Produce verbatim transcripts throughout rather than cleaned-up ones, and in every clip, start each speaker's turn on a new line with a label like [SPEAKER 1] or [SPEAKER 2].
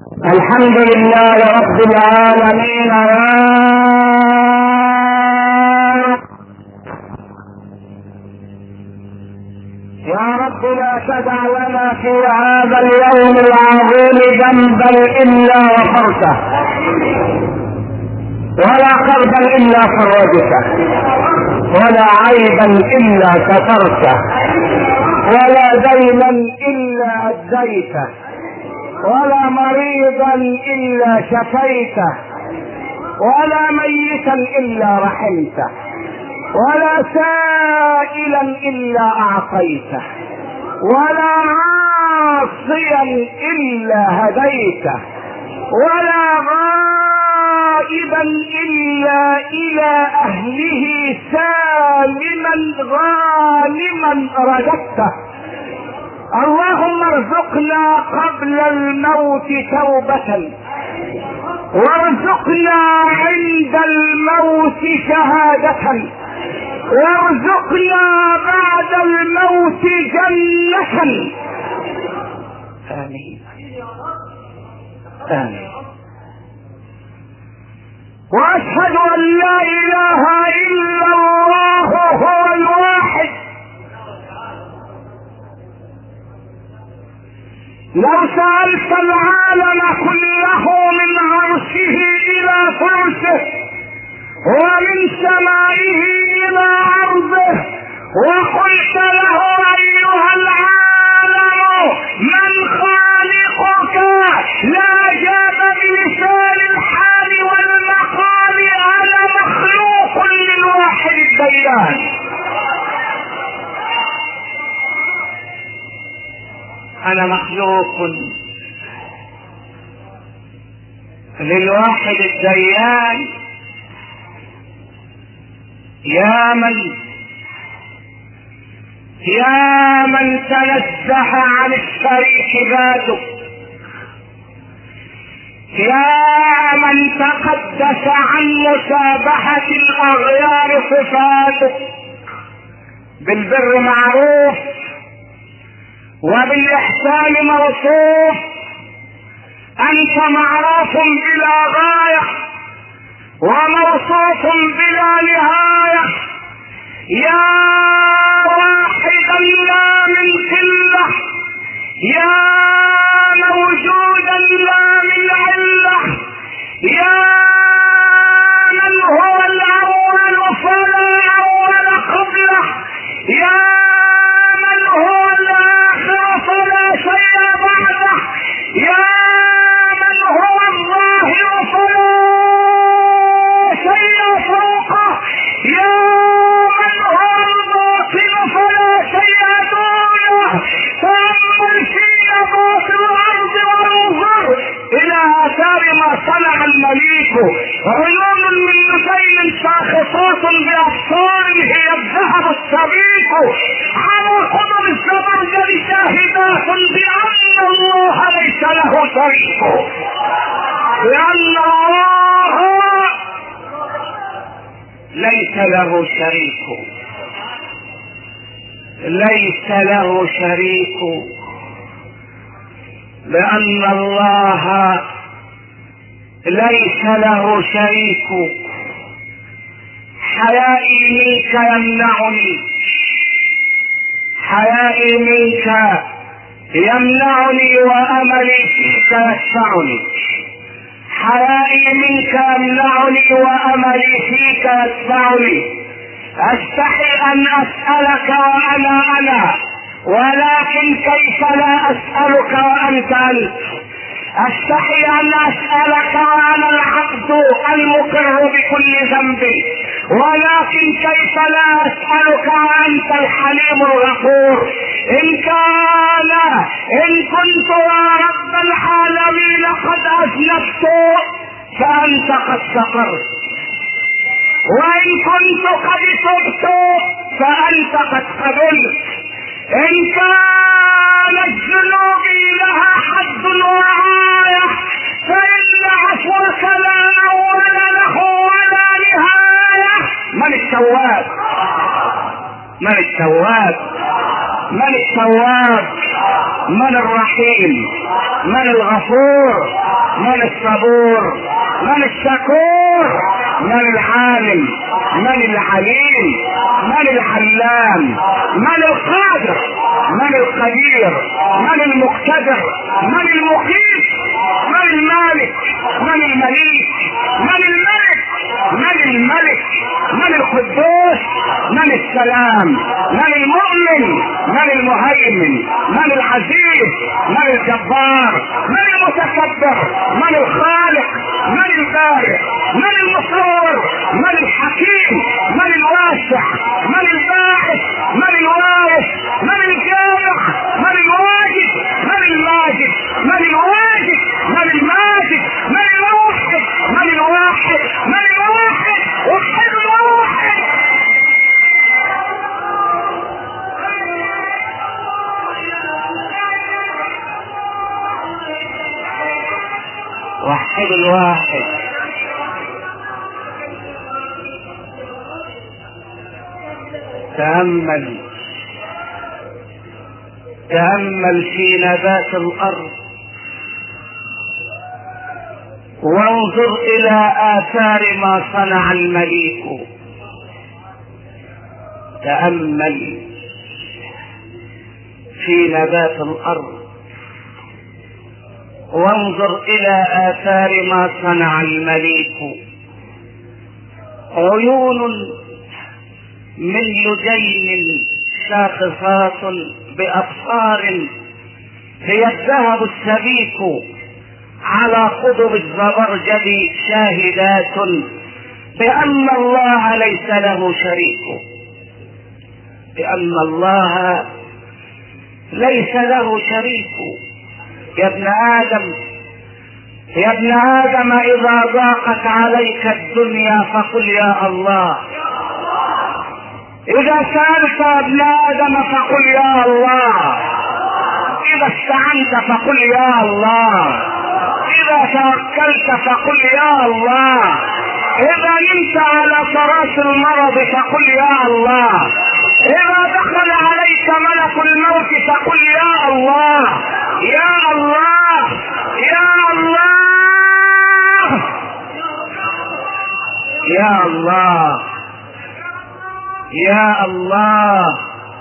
[SPEAKER 1] الحمد لله رب العالمين. يا رب لا تدع لنا في هذا اليوم العظيم ذنبا الا غفرته، ولا قربا الا فرجته، ولا عيبا الا سترته، ولا دينا الا اديته، ولا مريضا الا شفيته، ولا ميتا الا رحمته، ولا سائلا الا اعطيته، ولا عاصيا الا هديته، ولا غائبا الا الى اهله سالما غانما رددته. اللهم ارزقنا قبل الموت توبة، وارزقنا عند الموت شهادة، وارزقنا بعد الموت جنة. آمين آمين. واشهد ان لا اله الا الله هو الواحد. لو سألت العالم كله من عرشه الى فرشه ومن سمائه الى عرضه وقلت له ايها العالم من خالقك، لا جاب بلسان الحال والمقال انا مخلوق للواحد الديان. انا مخلوق للواحد الديان. يا من يا من تنزه عن الشريك ذاته، يا من تقدس عن مشابهة الاغيار صفاته. بالبر معروف وبالاحسان موصوف، انت معروف بلا غاية وموصوف بلا نهاية. يا واحدا لا من قلة، يا موجودا لا من علة، يا من هو الاول فلا اول قبله، يا من هو الاخر فلا شيء بعده، يا من هو الظاهر فلا شيء فوقه، يا من هو الباطن فلا شيء دونه. تأمل في نبات الارض وانظر الى اثار ما صنع المليك. عيون من نسيم شاخصات بابصار هي الذهب السبيك، على قدر الزبرجد شاهدات بان الله ليس له شريك، لان الله ليس له شريك، ليس له شريك، لأن الله ليس له شريك. حيائي منك يمنعني، حيائي منك يمنعني وأملي فيك يدفعني، حيائي منك يمنعني وأملي فيك يدفعني. أستحي أن أسألك وأنا أنا، ولكن كيف لا أسألك وأنت أنت. أستحي أن أسألك وأنا العبد المقر بكل ذنب، ولكن كيف لا أسألك وأنت الحليم الغفور. إن كان إن كنت يا رب العالمين قد أذنبت فأنت قد سقرت، وإن كنت قد تبت فأنت قد قبلت. إن كانت ذنوبي لها حد وغاية فإن عفوك لا أول له ولا نهاية. من التواب؟ من التواب؟ من التواب؟ من الرحيم؟ من الغفور؟ من الصبور؟ من الشكور؟ من العالم؟ من العليم؟ من العلام؟ من القادر؟ من القدير؟ من المقتدر؟ من المقيت؟ من المالك؟ من المليك؟ من الملك؟ من الملك؟ من القدوس؟ من السلام؟ من المؤمن؟ من المهيمن؟ من العزيز؟ من الجبار؟ من المتكبر؟ من الخالق؟ من البارئ؟ من المصور؟ من الحكيم؟ من الواسع؟ من الباعث؟ من الوارث؟ من الجامع؟ من الواجد؟ من الماجد؟ من الواجد؟ من الماجد؟ من الواحد؟ من الواحد؟ من الواحد؟ وحد الواحد. وحد الواحد. تأمل تأمل في نبات الأرض وانظر إلى آثار ما صنع المليك. تأمل في نبات الأرض وانظر إلى آثار ما صنع المليك. عيون من لجين شاخصات بأبصار هي الذهب السبيك على قضب الزبرجد شاهدات بأن الله ليس له شريك. بأن الله ليس له شريك. يا ابن آدم يا ابن آدم إذا ضاقت عليك الدنيا فقل يا الله. إذا سألت يا ابن آدم فقل يا الله. إذا استعنت فقل يا الله. إذا توكلت فقل يا الله. إذا نمت على فراش المرض فقل يا الله. إذا دخل عليك ملك الموت فقل يا الله. يا الله يا الله يا الله يا الله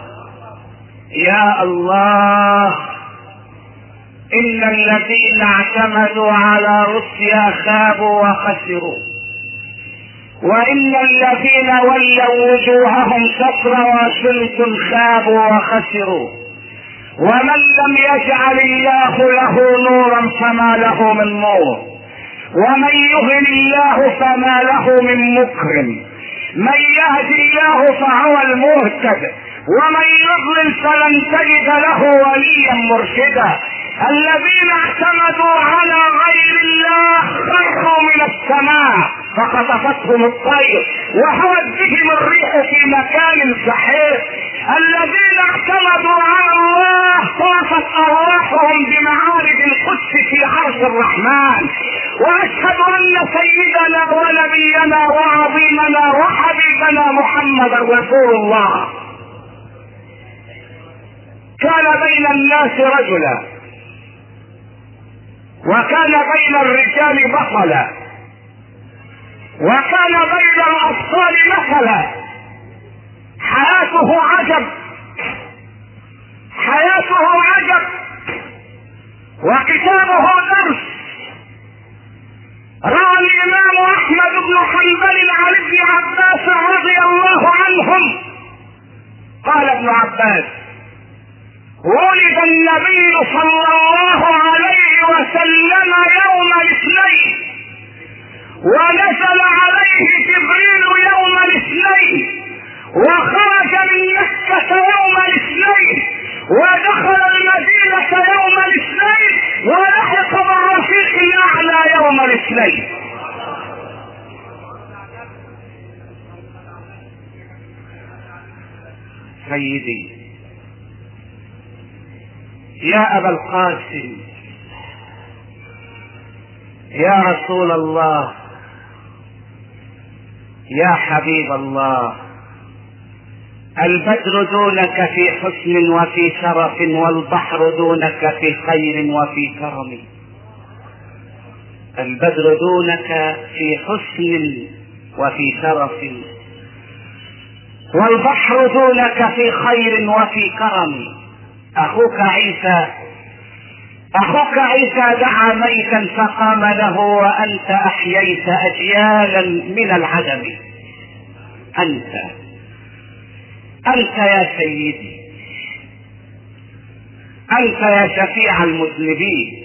[SPEAKER 1] يا الله. إن الذين اعتمدوا على روسيا خابوا وخسروا، وإن الذين ولوا وجوههم شطر واشنطن خابوا وخسروا. ومن لم يجعل الله له نورا فما له من نور، ومن يهن الله فما له من مكرم. من يهد الله فهو المهتد، ومن يضلل فلن تجد له وليا مرشدا. الذين اعتمدوا على غير الله خروا من السماء فخطفتهم الطير وهوت بهم الريح في مكان سحيق. الذين اعتمدوا على الله طافت ارواحهم بمعارج القدس في عرش الرحمن. واشهد ان سيدنا ونبينا وعظيمنا وحبيبنا محمد رسول الله كان بين الناس رجلا، وكان بين الرجال بطلا، وكان بين الأبطال مثلا. حياته عجب حياته عجب وكتابه درس. روى الإمام أحمد بن حنبل عن ابن عباس رضي الله عنهم قال ابن عباس: ولد النبي صلى الله عليه وسلم يوم الاثنين، ونزل عليه جبريل يوم الاثنين، وخرج من مكة يوم الاثنين، ودخل المدينة يوم الاثنين، ولحق بالرفيق الأعلى يوم الاثنين. سيدي يا أبا القاسم، يا رسول الله، يا حبيب الله، البدر دونك في حسن وفي شرف، والبحر دونك في خير وفي كرم. البدر دونك في حسن وفي شرف، والبحر دونك في خير وفي كرم. اخوك عيسى اخوك عيسى دعا ميتا فقام له، وانت احييت اجيالا من العدم. انت انت يا سيدي، انت يا شفيع المذنبين،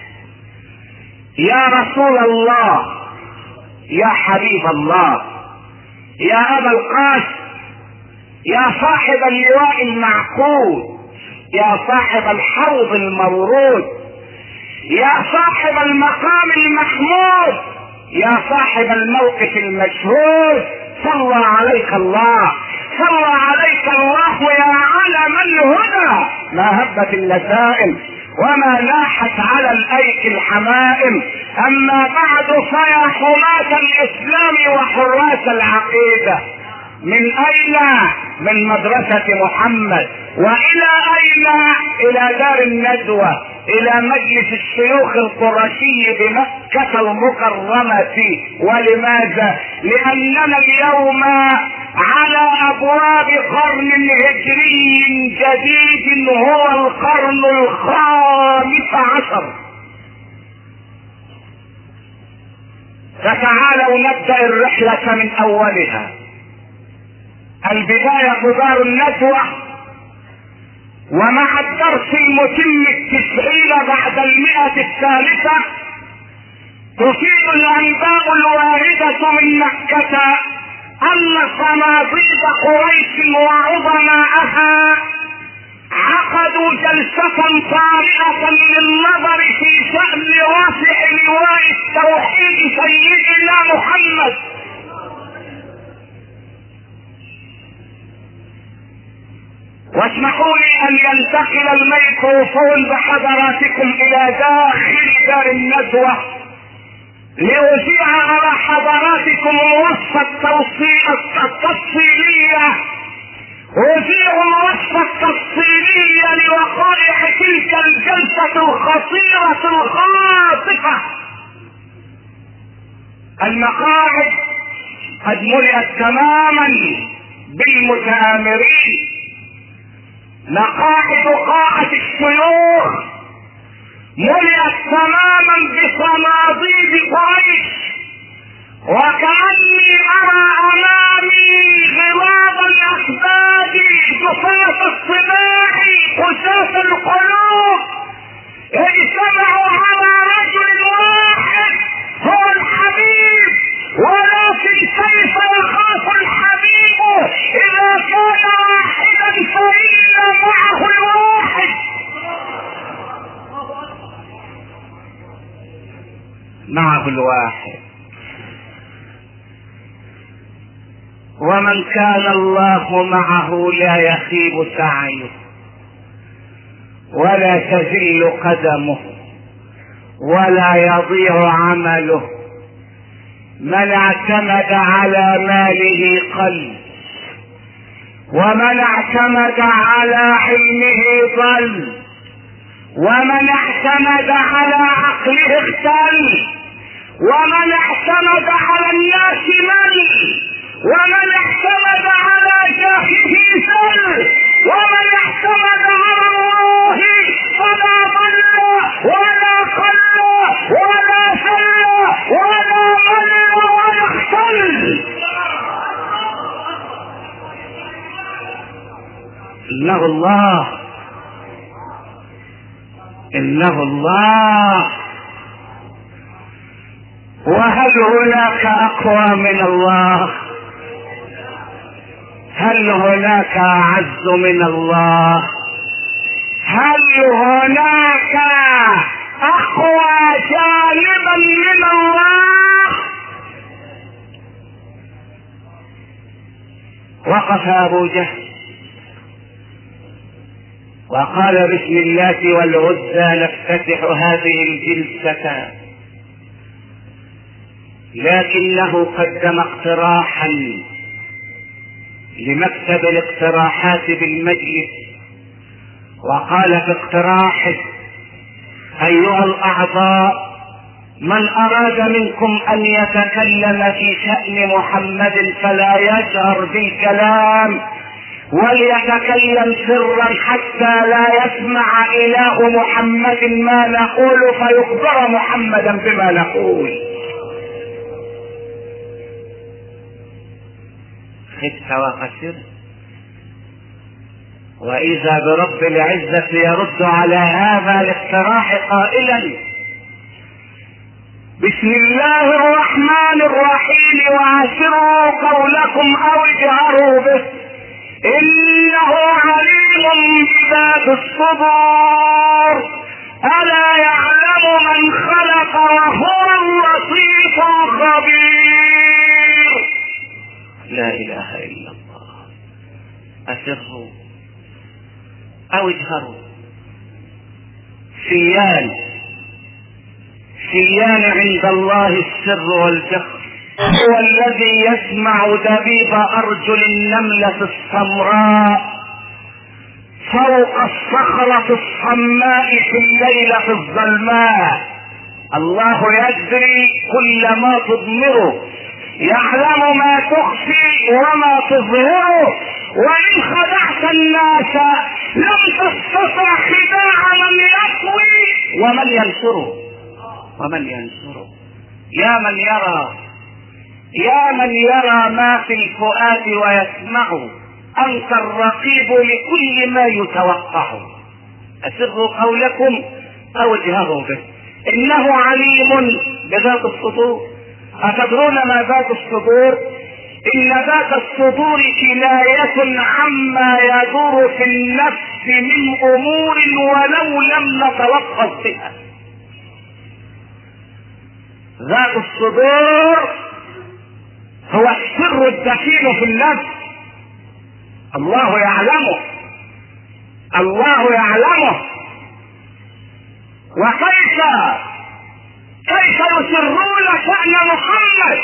[SPEAKER 1] يا رسول الله، يا حبيب الله، يا ابا القاسم، يا صاحب اللواء المعقود، يا صاحب الحوض المورود، يا صاحب المقام المحمود، يا صاحب الموقف المشهود. صلى عليك الله، صلى عليك الله يا علم الهدى. ما هبت اللسائم وما لاحت على الايك الحمائم. اما بعد فيا حماة الاسلام وحراس العقيدة، من اين؟ من مدرسة محمد. والى اين؟ الى دار الندوة، الى مجلس الشيوخ القرشي بمكة المكرمة. ولماذا؟ لاننا اليوم على ابواب قرن هجري جديد، هو القرن الخامس عشر. فتعالوا نبدأ الرحلة من اولها. البداية دار الندوة، ومع الدرس المتم التسعين بعد المئة الثالثة تفيد الانباء الواردة من مكة ان صناديد قريش وعظماءها عقدوا جلسة طارئة للنظر في شأن رافع لواء التوحيد سيدنا محمد. واسمحوا لي ان ينتقل الميكروفون بحضراتكم الى داخل دار الندوة لأذيع على حضراتكم الوصفة التفصيلية، أذيع الوصفة التفصيلية لوقائع تلك الجلسة الخطيرة الخاطفة. المقاعد قد ملئت تماما بالمتآمرين، مقاعد قاعة الشيوخ ملئت تماما بصناديد قريش، وكأني أرى أمامي غراب الأحباب، جفاة الصباح، قساة القلوب، اجتمعوا على رجل واحد هو الحبيب. ولكن كيف يخاف الحبيب إذا كان واحدا فإن معه الواحد. معه الواحد. ومن كان الله معه لا يخيب سعيه ولا تزل قدمه ولا يضيع عمله. من اعتمد على ماله قل، ومن اعتمد على علمه ضل، ومن اعتمد على عقله اختل، ومن اعتمد على الناس مل، ومن اعتمد على جاهه زل، ومن اعتمد على الله فلا ضل ولا قل ولا زل ولا مل ولا اختل. انه الله، انه الله. وهل هناك اقوى من الله؟ هل هناك اعز من الله؟ هل هناك اقوى جانبا من الله؟ وقف ابو جهل وقال بسم الله والعزى نفتتح هذه الجلسة، لكنه قدم اقتراحا لمكتب الاقتراحات بالمجلس وقال في اقتراحه: ايها الاعضاء، من اراد منكم ان يتكلم في شأن محمد فلا يجهر بالكلام وليتكلم سرا حتى لا يسمع اله محمد ما نقول فيخبر محمدا بما نقول. خدت وخسر. واذا برب العزة يرد على هذا الاقتراح قائلا: بسم الله الرحمن الرحيم، واسروا قولكم او اجهروا به انه عليم بذات الصدور الا يعلم من خلق وهو اللطيف الخبير. لا اله الا الله. اسروا او اجهروا، سيان سيان عند الله السر والجهر. هو الذي يسمع دبيب ارجل النملة السمراء فوق الصخرة الصماء في الليلة في الظلماء. الله يدري كل ما تضمره، يعلم ما تخفي وما تظهره. وإن خدعت الناس لم تستطع خداع من يقوي ومن ينصره ومن ينصره. يا من يرى يا من يرى ما في الفؤاد ويسمعه، أنت الرقيب لكل ما يتوقع. أسروا قولكم أو اجهروا به إنه عليم بذات الصدور. أتدرون ما ذات الصدور؟ إن ذات الصدور كناية عما يدور في النفس من أمور ولو لم نتلفظ بها. ذات الصدور هو السر الدفين في النفس. الله يعلمه الله يعلمه وكيف كيف يسرون شأن محمد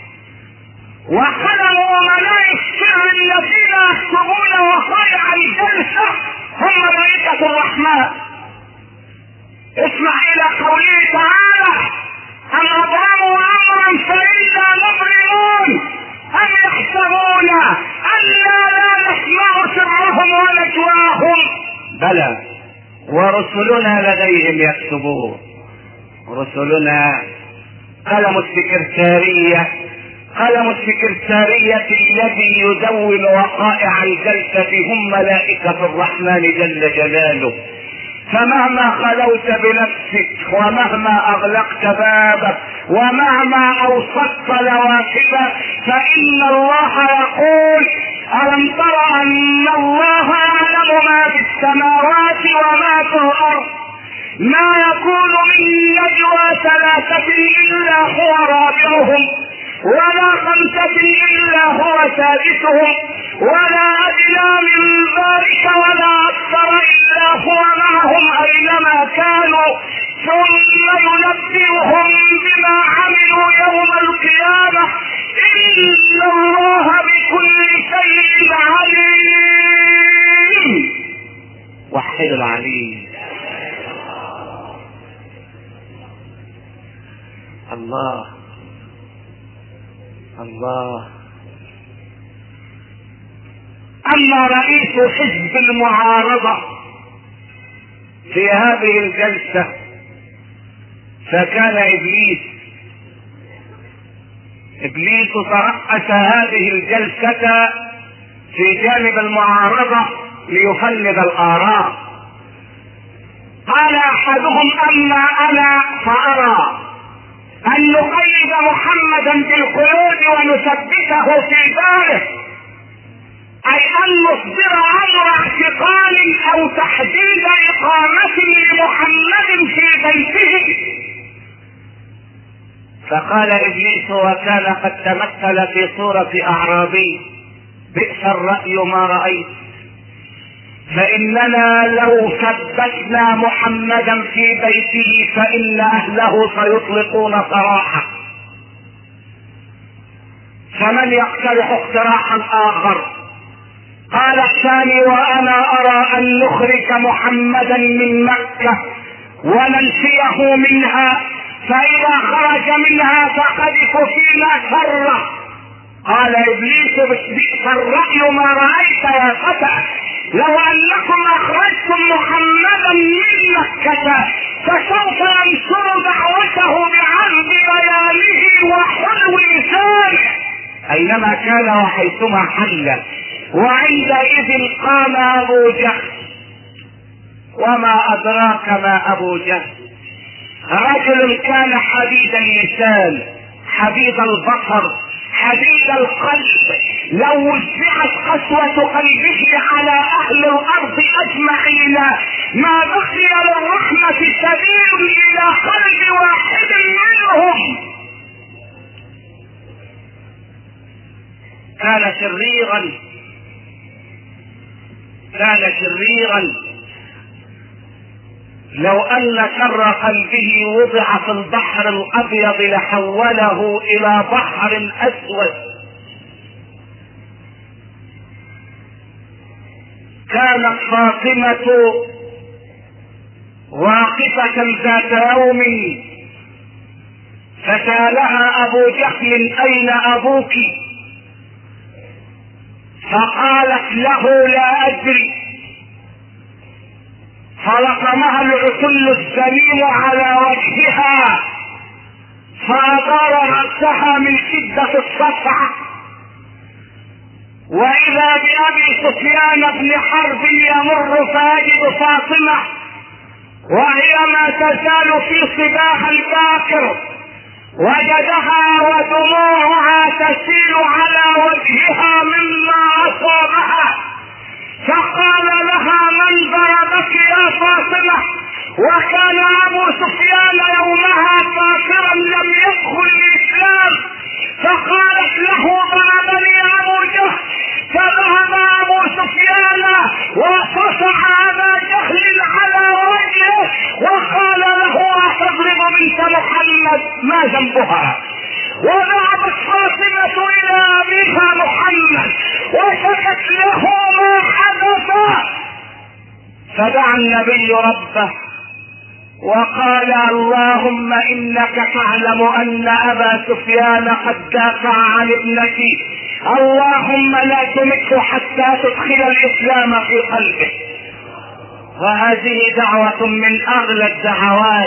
[SPEAKER 1] وخدموا أمناء السر الذين يكتبون وقائع الجلسة هم ملائكة الرحمن. اسمع إلى قوله تعالى: أم أبرموا أمرا فإنا مبرمون أم يحسبون أنا لا نسمع سرهم ونجواهم بلى ورسلنا لديهم يكتبون. رسلنا قلم السكرتارية قلم السكرتارية الذي يدون وقائع الجلسة هم ملائكة الرحمن جل جلاله. فمهما خلوت بنفسك ومهما اغلقت بابك ومهما اوصدت نوافذك فان الله يقول: الم تر ان الله يعلم ما في السماوات وما في الارض ما يكون من نجوى ثلاثة الا هو رابعهم ولا خمسة الا هو سادسهم ولا ادنى من ذلك ولا اكثر الا هو معهم اينما كانوا ثم ينبئهم بما عملوا يوم القيامة ان الله بكل شيء عليم. وحد العليم. الله الله. اما رئيس حزب المعارضة في هذه الجلسة فكان ابليس ابليس ترأس هذه الجلسة في جانب المعارضة ليفند الاراء. قال احدهم: اما انا فارى ان نقيد محمدا بالقيود ونثبته في داره، اي ان نصدر امر اعتقال او تحديد اقامة لمحمد في بيته. فقال ابليس وكان قد تمثل في صورة اعرابي: بئس الرأي ما رأيت، فاننا لو ثبتنا محمدا في بيته فان اهله سيطلقون سراحه. فمن يقترح اقتراحا اخر قال الثاني وانا ارى ان نخرج محمدا من مكة وننفيه منها، فاذا خرج منها فقد كفينا شره. قال ابليس بئس الرأي ما رأيت يا فتى، لو انكم اخرجتم محمدا من مكة فسوف ينشر دعوته بعرض بيانه وحلو لسانه اينما كان وحيثما حل. وعندئذ قام ابو جهل، وما ادراك ما ابو جهل، رجل كان حديد اللسان حديد البصر حديد القلب، لو وزعت قسوة قلبه على اهل الارض اجمعين ما بقي للرحمة سبيل الى قلب واحد منهم. كان شريرا كان شريرا لو ان شر قلبه وضع في البحر الابيض لحوله الى بحر اسود. كانت فاطمة واقفة ذات يوم فسالها ابو جهل اين ابوك؟ فقالت له لا ادري، فلطمها العسل السليم على وجهها فأدار رأسها من شدة الصفعة. وإذا بأبي سفيان بن حرب يمر فيجد فاطمة وهي ما تزال في صباح الباكر، وجدها ودموعها تسيل على وجهها مما أصابها، فقال لها من ضربك يا فاطمة؟ وكان ابو سفيان يومها كافرا لم يدخل الاسلام، فقالت له ضربني ابو جهل. فذهب ابو سفيان وفصح ابا جهل على وجهه وقال له اتضرب بنت محمد ما ذنبها؟ وذهبت فاطمة الى ابيها محمد وشكت له ما حدث، فدعا النبي ربه وقال اللهم انك تعلم ان ابا سفيان قد دافع عن ابنك، اللهم لا تمته حتى تدخل الاسلام في قلبه. وهذه دعوة من اغلى الدعوات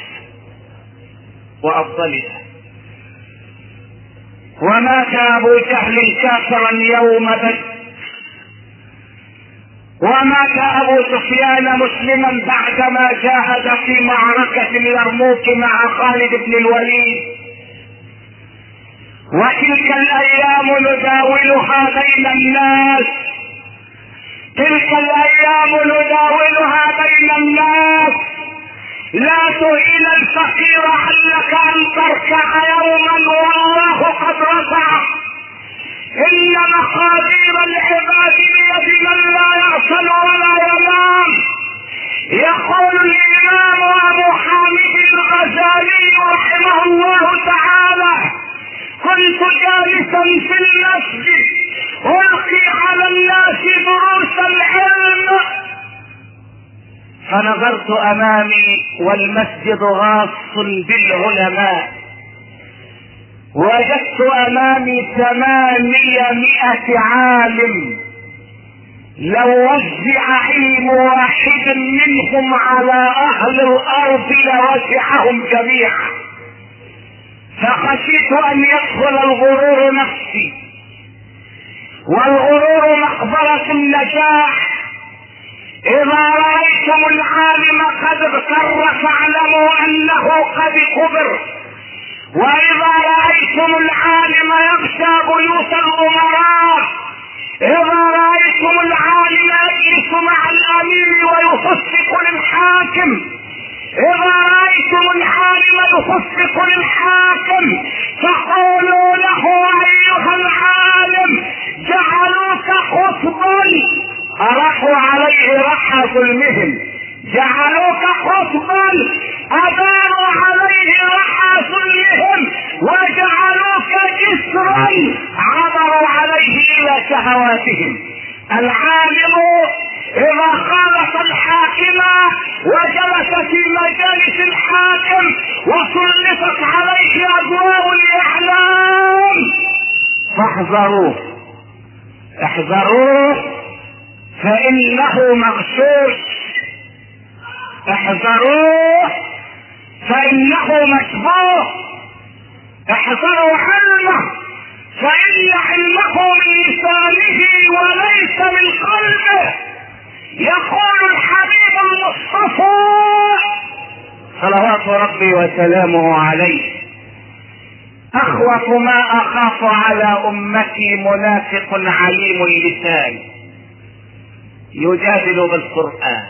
[SPEAKER 1] وافضلها. ومات ابو جهل كافرا يوم بدر، ومات ابو سفيان مسلما بعدما جاهد في معركة اليرموك مع خالد بن الوليد. وتلك الايام نداولها بين الناس تلك الايام نداولها بين الناس لا تهين الفقير علك ان تركع يوما والله قد رفع. ان مقادير العباد بيد من لا يغفل ولا ينام. يقول الامام ابو حامد الغزالي رحمه الله تعالى كنت جالسا في المسجد القي على الناس دروس العلم فنظرت امامي والمسجد غاص بالعلماء، وجدت امامي ثمانمائة عالم لو وزع علم واحد منهم على اهل الارض لوسعهم جميعا. فخشيت ان يدخل الغرور نفسي، والغرور مقبرة النجاح. اذا رأيتم العالم قد اغتر فاعلموا انه قد كبر، واذا رأيتم العالم يغشى بيوت الامراء، اذا رأيتم العالم يجلس مع الامير ويفسق للحاكم، اذا رأيتم العالم يفسق للحاكم فقولوا له ايها العالم جعلوك خطبا. أرحوا عليه رحى ظلمهم، جعلوك خطبا أداروا عليه رحى ظلمهم، وجعلوك جسرا عبروا عليه إلى شهواتهم. العالم اذا خالط الحاكم وجلس في مجالس الحاكم وسلطت عليه اضواء الاعلام فاحذروه احذروه فانه مغشوش، احذروه فانه مشبوه، احذروا علمه فان علمه من لسانه وليس من قلبه. يقول الحبيب المصطفى صلوات ربي وسلامه عليه: اخوف ما اخاف على امتي منافق عليم اللسان يجادل بالقرآن.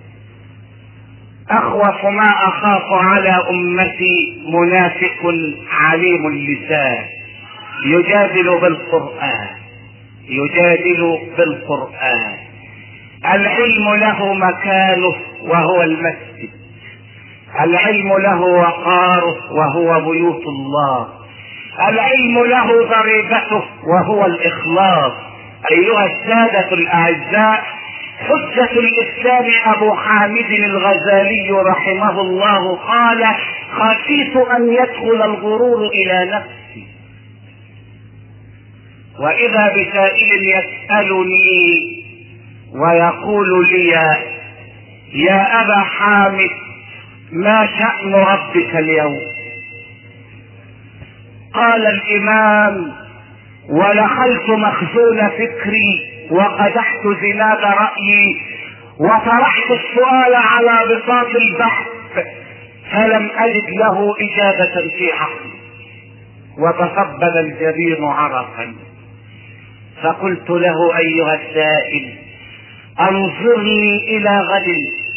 [SPEAKER 1] اخوف ما اخاف على امتي منافق عليم اللسان يجادل بالقرآن يجادل بالقرآن. العلم له مكانه وهو المسجد، العلم له وقاره وهو بيوت الله، العلم له ضريبته وهو الاخلاص. ايها السادة الاعزاء، حجة الاسلام ابو حامد الغزالي رحمه الله قال: خشيت ان يدخل الغرور الى نفسي. واذا بسائل يسألني ويقول لي: يا ابا حامد ما شأن ربك اليوم؟ قال الامام: ولخلت مخزون فكري وقدحت زناد رأيي وطرحت السؤال على بساط البحث فلم اجد له اجابة في عقلي وتقبل الجبين عرقا. فقلت له: ايها السائل انظرني الى غد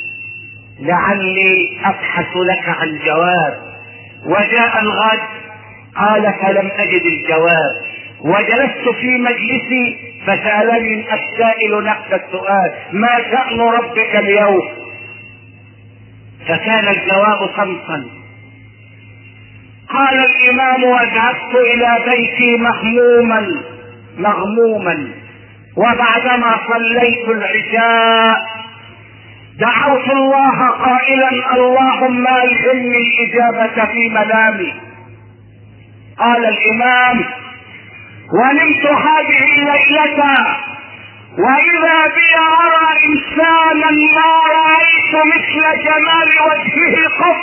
[SPEAKER 1] لعلي ابحث لك عن جواب. وجاء الغد قال: فلم اجد الجواب. وجلست في مجلسي فسألني السائل نفس السؤال: ما شأن ربك اليوم؟ فكان الجواب صمتا. قال الامام: وذهبت الى بيتي مهموما مغموما، وبعدما صليت العشاء دعوت الله قائلا: اللهم الهمني الاجابة في منامي. قال الامام: ونمت هذه الليلة واذا بي ارى انسانا ما رايت مثل جمال وجهه قط،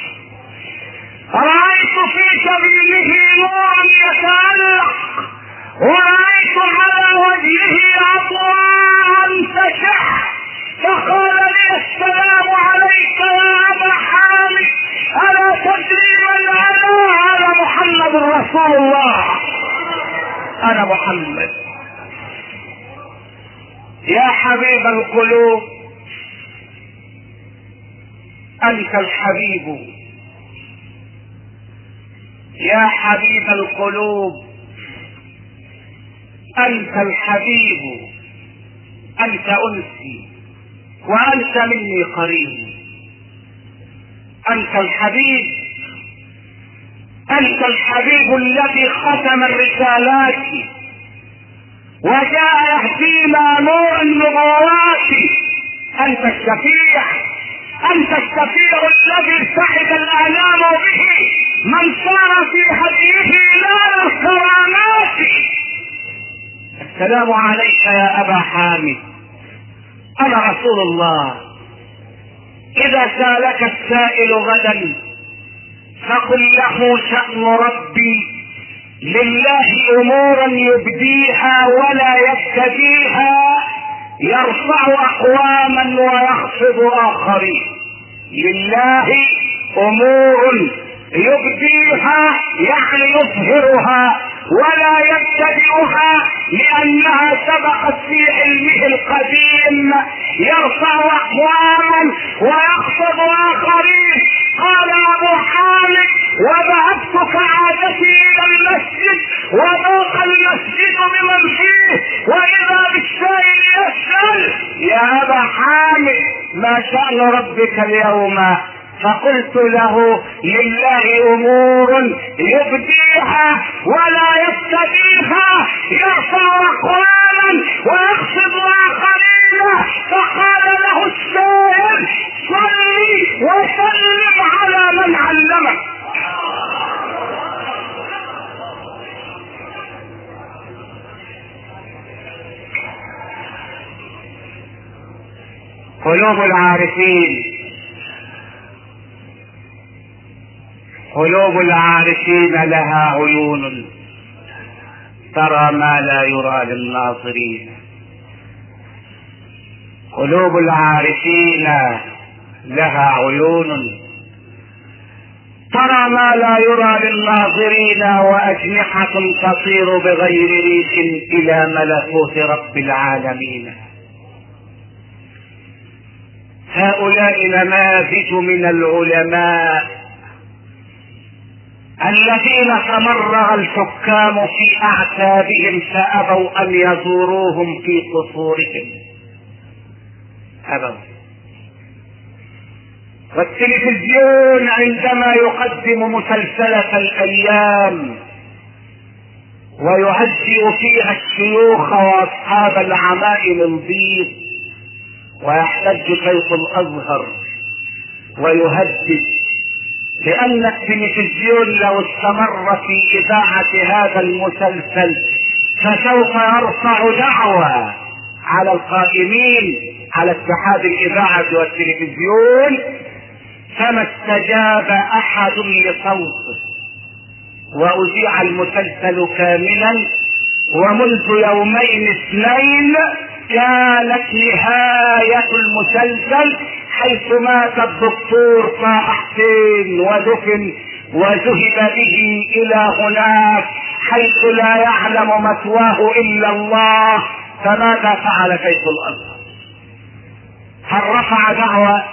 [SPEAKER 1] رايت في سبيله نورا يتألق، ورأيت على وجهه أضواء تشع. فقال لي: السلام عليك يا أبا حامد، ألا تدري من أنا؟ أنا محمد رسول الله، أنا محمد. يا حبيب القلوب أنت الحبيب، يا حبيب القلوب أنت الحبيب، أنت أنسي وأنت مني قريب. أنت الحبيب، أنت الحبيب الذي ختم الرسالات وجاء يهدينا نور النبوات. أنت الشفيع، أنت الشفيع الذي سعد الأنام به من سار في هديه نال الكرامات. السلام عليك يا أبا حامد، أنا رسول الله. إذا سألك السائل غدا فقل له: شأن ربي لله أمورا يبديها ولا يبتديها، يرفع أقواما ويخفض آخرين. لله أمور يبديها يعني يظهرها ولا يبتدئها لأنها سبقت في علمه القديم، يرفع أقواما ويخفض آخرين. قال أبو حامد: وذهبت كعادتي إلى المسجد وضاق المسجد بمن فيه وإذا بالسائل يسأل: يا أبا حامد ما شأن ربك اليوم؟ فقلت له: لله امور يبديها ولا يبتديها، يرفع اقواما ويخفض قلوب العارفين قلوب العارفين لها عيون ترى ما لا يرى للناظرين. قلوب العارفين لها عيون ترى ما لا يرى للناظرين، وأجنحة تطير بغير ريش إلى ملكوت رب العالمين. هؤلاء نماذج من العلماء الذين تمرغ الحكام في أعتابهم فأبوا أن يزوروهم في قصورهم، أبوا. والتلفزيون عندما يقدم مسلسلة الأيام ويهزئ فيها الشيوخ وأصحاب العمائم البيض، ويحتج شيخ الأزهر ويهدد، لأن التلفزيون لو استمر في إذاعة هذا المسلسل فسوف يرفع دعوى على القائمين على اتحاد الإذاعة والتلفزيون. فما استجاب أحد لصوته، وأذيع المسلسل كاملا. ومنذ يومين اثنين كانت نهاية المسلسل حيث مات الدكتور طه حسين ودفن وذهب به إلى هناك حيث لا يعلم مثواه إلا الله. فماذا فعل شيخ الأزهر؟ هل رفع دعوة؟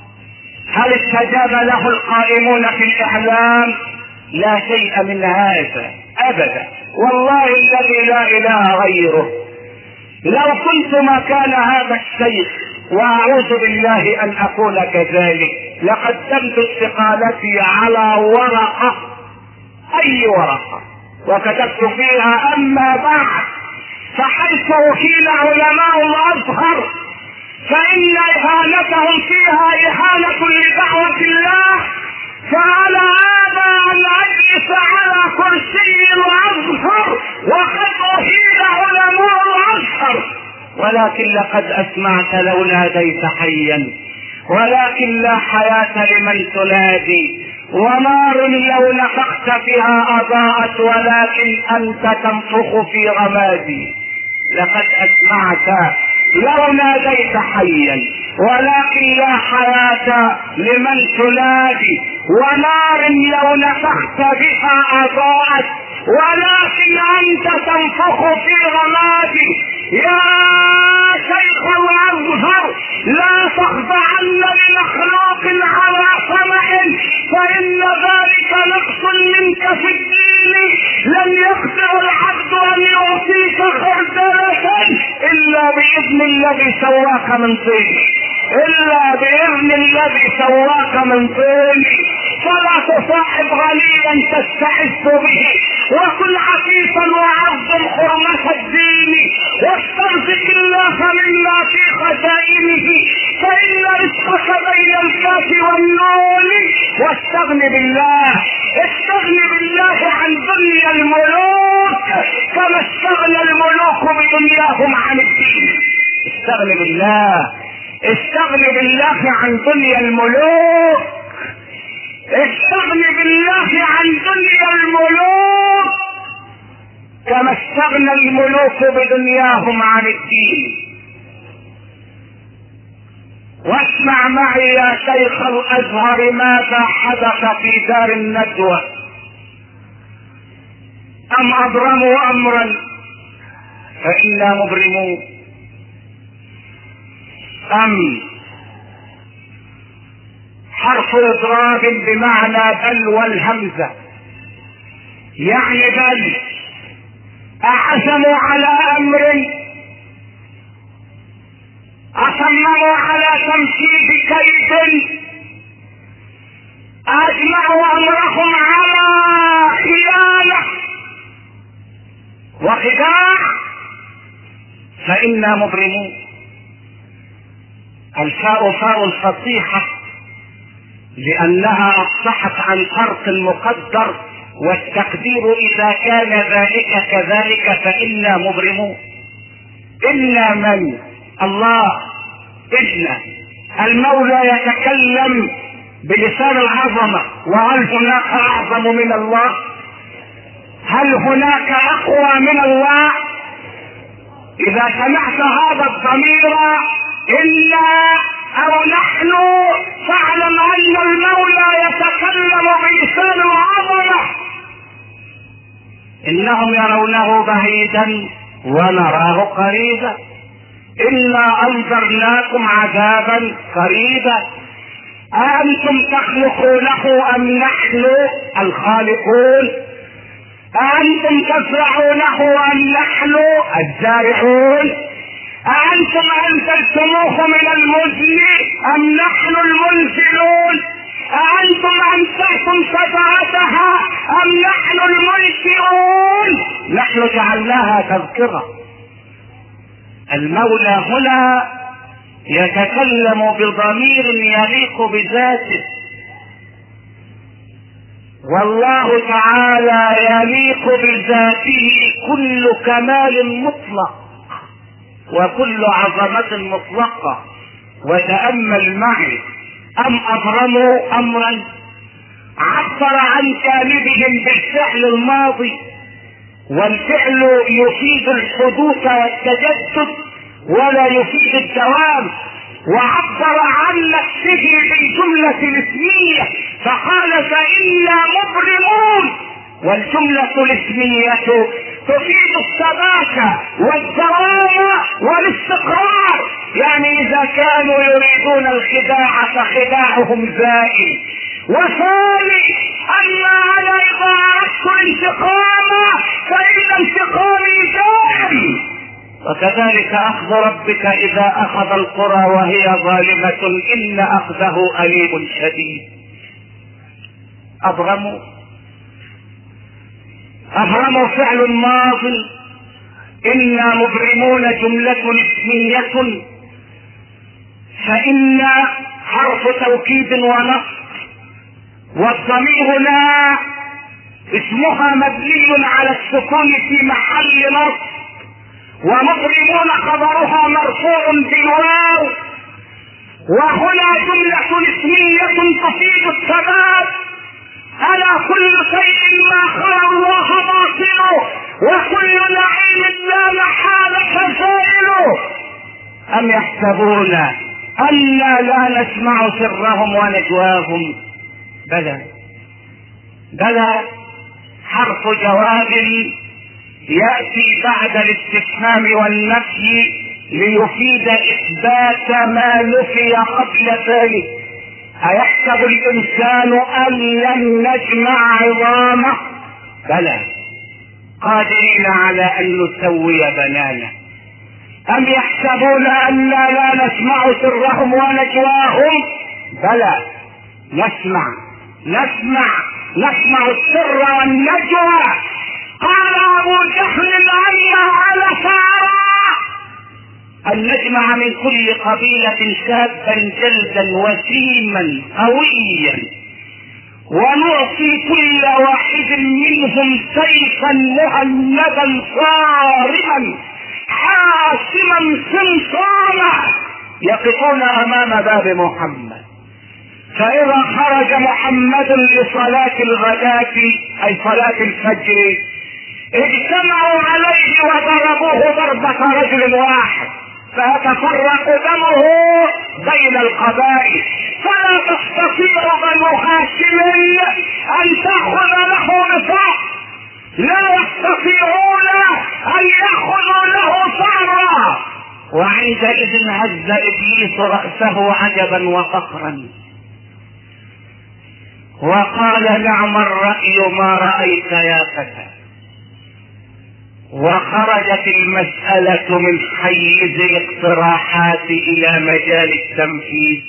[SPEAKER 1] هل استجاب له القائمون في الإعلام؟ لا شيء من هذا أبدا، والله الذي لا إله غيره. لو كنت مكان هذا الشيخ، وأعوذ بالله أن أكون كذلك، لقدمت استقالتي على ورقة، أي ورقة، وكتبت فيها: أما بعد فحيث وكيل علماء الأزهر فإن إهانتهم فيها إهانة لدعوة الله، فعلى هذا أن أجلس على كرسي الأزهر وقد أهين علماء الأزهر. ولكن لقد أسمعت لو ناديت حيا، ولكن لا حياة لمن تنادي، ونار لو نفخت بها أضاءت، ولكن أنت تنفخ في رمادي. لقد أسمعت لو ناديت حيا، ولكن لا حياة لمن تنادي، ونار لو نفخت بها أضاءت، ولكن أنت تنفخ في رمادي. يا شيخ الأزهر لا تخضعن لمخلوق على سمع، فإن ذلك نقص منك في الدين. لم يقدر العبد أن يعطيك خردلة إلا بإذن الذي سواك من طين، إلا بإذن الذي سواك من طين. فلا تصاحب غنيا تستعز به، وكن عفيفا وعظم حرمة الدين، واسترزق الله مما في خزائنه، فإن رزقك بين الكاف والنون. واستغن بالله، استغن بالله عن دنيا الملوك كما استغنى الملوك بدنياهم عن الدين. استغن بالله، استغن بالله عن دنيا الملوك، استغن بالله عن دنيا الملوك كما استغنى الملوك بدنياهم عن الدين. واسمع معي يا شيخ الأزهر ماذا حدث في دار الندوة. أم أبرموا أمرا فإنا مبرمون، أم حرف إضراب بمعنى بل والهمزة، يعني بل أعزموا على أمر، أصمموا على تنفيذ كيد، أجمعوا أمرهم على خيانة وخداع، فإنا مبرمون. الفاء فاء الفصيحة لأنها أفصحت عن فرق مقدر، والتقدير إذا كان ذلك كذلك فإنا مبرمون. إنا من الله، إنا المولى يتكلم بلسان العظمة، وهل هناك اعظم من الله؟ هل هناك اقوى من الله؟ اذا سمعت هذا الضمير الا او نحن فاعلم ان المولى يتكلم بلسان العظمة. انهم يرونه بعيدا ونراه قريبا، انا انذرناكم عذابا قريبا، أأنتم تخلقونه أم نحن الخالقون؟ أأنتم تزرعونه أم نحن الزارعون؟ أأنتم أنزلتموه من المزن أم نحن المنزلون؟ أأنتم أنشأتم شجرتها أم نحن المنشئون؟ نحن جعلناها تذكرة. المولى هنا يتكلم بضمير يليق بذاته، والله تعالى يليق بذاته كل كمال مطلق وكل عظمة مطلقة. وتأمل معي، أم أبرموا أمرا، عبر عن جانبهم بالفعل الماضي، والفعل يفيد الحدوث والتجدد ولا يفيد الدوام، وعبر عن نفسه بالجملة الاسمية فقال فإنا مبرمون، والجملة الاسمية تفيد الثبات والدوام والاستقرار. يعني إذا كانوا يريدون الخداع فخداعهم زائل وثاني، أما أنا إذا أردت الانتقام فإن انتقامي دائم. وكذلك أخذ ربك إذا أخذ القرى وهي ظالمة إن أخذه أليم شديد. أبرموا أبرموا فعل ماضي، إنا مبرمون جملة اسمية، فإن حرف توكيد ونصب، والضمير هنا اسمها مبني على السكون في محل نصب، ومبرمون خبرها مرفوع بالواو، وهنا جملة اسمية تفيد الثبات. ألا كل شيء ما خلا الله باطله، وكل نعيم لا محالة زائله. أم يحسبون أنا لا نسمع سرهم ونجواهم؟ بلى بلى، حرف جواب يأتي بعد الاستفهام والنفي ليفيد إثبات ما نفي قبل ذلك. أيحسب الإنسان أن لن نجمع عظامه؟ بلى، قادرين على أن نسوي بنانه. أم يحسبون أننا لا نسمع سرهم ونجواهم؟ بلى، نسمع نسمع نسمع السر والنجوى. قال أبو جهل أيها على سارة أن نجمع من كل قبيلة شابا جلدا وسيما قويا، ونعطي كل واحد منهم سيفا مهندا صارما حاسما صمصاما، يقفون أمام باب محمد، فإذا خرج محمد لصلاة الغداة أي صلاة الفجر اجتمعوا عليه وضربوه ضربة رجل واحد، فيتفرق دمه بين القبائل، فلا تستطيع بنو هاشم ان تاخذ له نفاق، لا يستطيعون ان ياخذوا له ثارا. وعندئذ هز ابليس رأسه عجبا وفخرا وقال نعم الرأي ما رأيت يا فتى. وخرجت المسألة من حيز الاقتراحات الى مجال التنفيذ،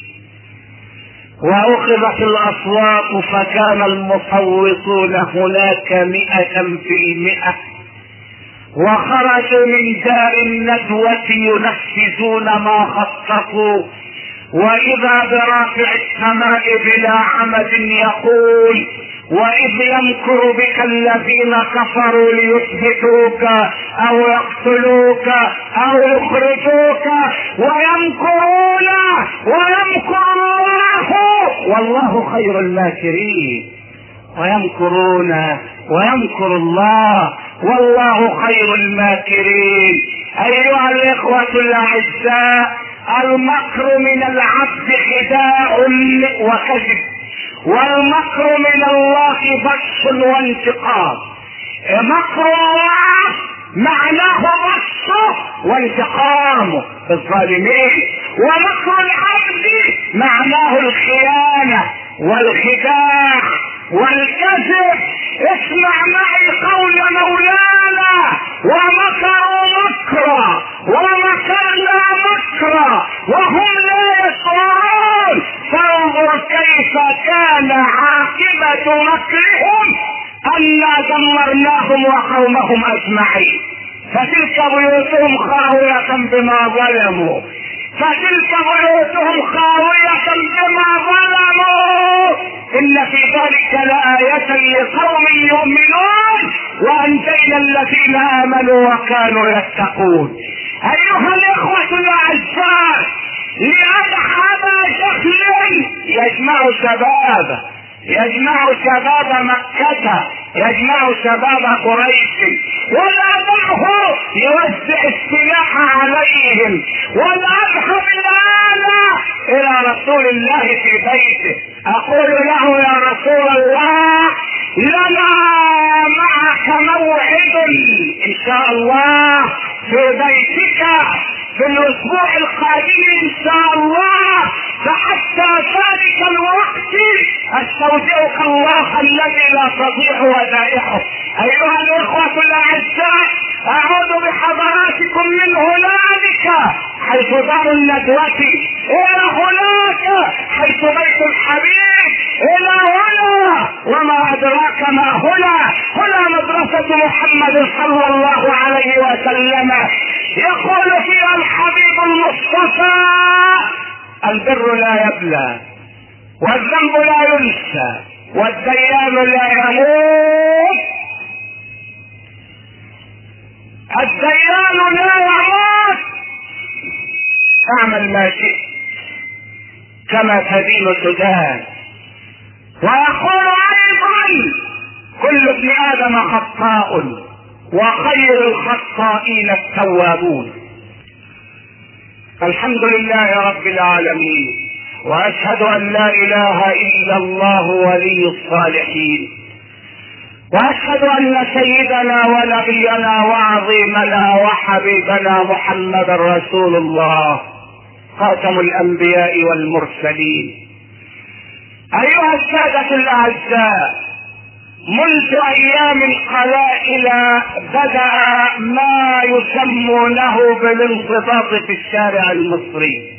[SPEAKER 1] واخذت الاصوات فكان المصوتون هناك مئة في المئة، وخرجوا من دار الندوة ينفذون ما خططوا، واذا برافع السماء بلا عمد يقول وإذ يمكر بك الذين كفروا ليثبتوك أو يقتلوك أو يخرجوك ويمكرون ويمكر الله والله خير الماكرين. ويمكرون ويمكر الله والله خير الماكرين. أيها الإخوة الأعزاء، المكر من العبد خداع وكذب، والمكر من الله بطش وانتقام. مكر الله معناه بطشه وانتقامه بالظالمين، ومكر العبد معناه الخيانة والخداع والكذب. اسمع معي قول مولانا: ومكروا مكرا ومكرنا مكرا وهم لا يشعرون، فانظر كيف كان عاقبة مكرهم أنا دمرناهم وقومهم أجمعين. فتلك بيوتهم خاوية بما ظلموا فتلك بيوتهم خاوية بما ظلموا إن في ذلك لآية لقوم يؤمنون وأنجينا الذين آمنوا وكانوا يتقون. أيها الإخوة الأعزاء، لأدحم شكل يجمع شباب يجمع شباب مكة، يجمع شباب قريش، والأدحم يوزع السلاح عليهم، والأدحم الآن إلى رسول الله في بيته. أقول له: يا رسول الله، لنا معك موعد إن شاء الله في بيتك في الأسبوع القادم إن شاء الله، فحتى ذلك الوقت استودعك الله الذي لا تضيع ودائعه. أيها الإخوة الأعزاء، أعود بحضراتكم من هنالك حيث دار الندوة إلى هناك حيث بيت الحبيب، إلى هنا وما أدراك ما هنا. هنا مدرسة محمد صلى الله عليه وسلم. يقول فيها الحبيب المصطفى: البر لا يبلى، والذنب لا ينسى، والديان لا يموت. الديان لا يموت. اعمل ما شئت كما تدين تدان. ويقول ايضا: كل ابن ادم خطاء وخير الخطائين التوابون. الحمد لله رب العالمين، واشهد ان لا اله الا الله ولي الصالحين، واشهد ان سيدنا ونبينا وعظيمنا وحبيبنا محمد رسول الله خاتم الانبياء والمرسلين. ايها السادة الاعزاء، منذ ايام قلائل بدأ ما يسمونه بالانضباط في الشارع المصري،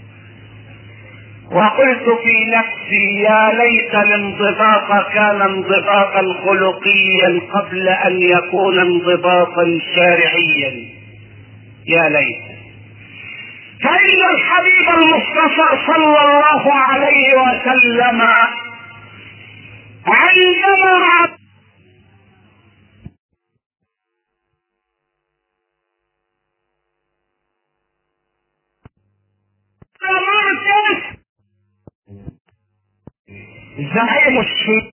[SPEAKER 1] وقلت في نفسي: يا ليت الانضباط كان انضباطا خلقيا قبل ان يكون انضباطا شارعيا. يا ليت. فإن الحبيب المصطفى صلى الله عليه وسلم عندما زعيم الشيء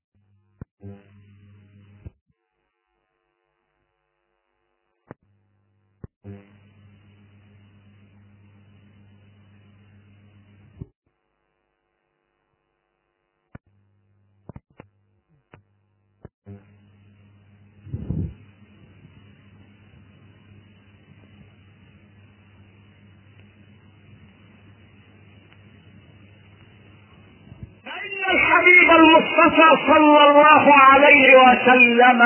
[SPEAKER 1] الحبيب المصطفى صلى الله عليه وسلم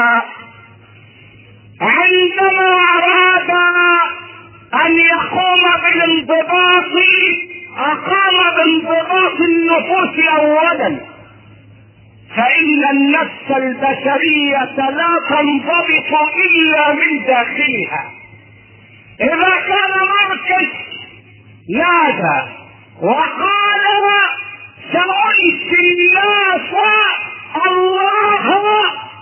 [SPEAKER 1] عندما اراد ان يقوم بالانضباط اقام بانضباط النفوس اولا، فان النفس البشرية لا تنضبط الا من داخلها. اذا كان مركز نادى وقال: سأنسي الناس الله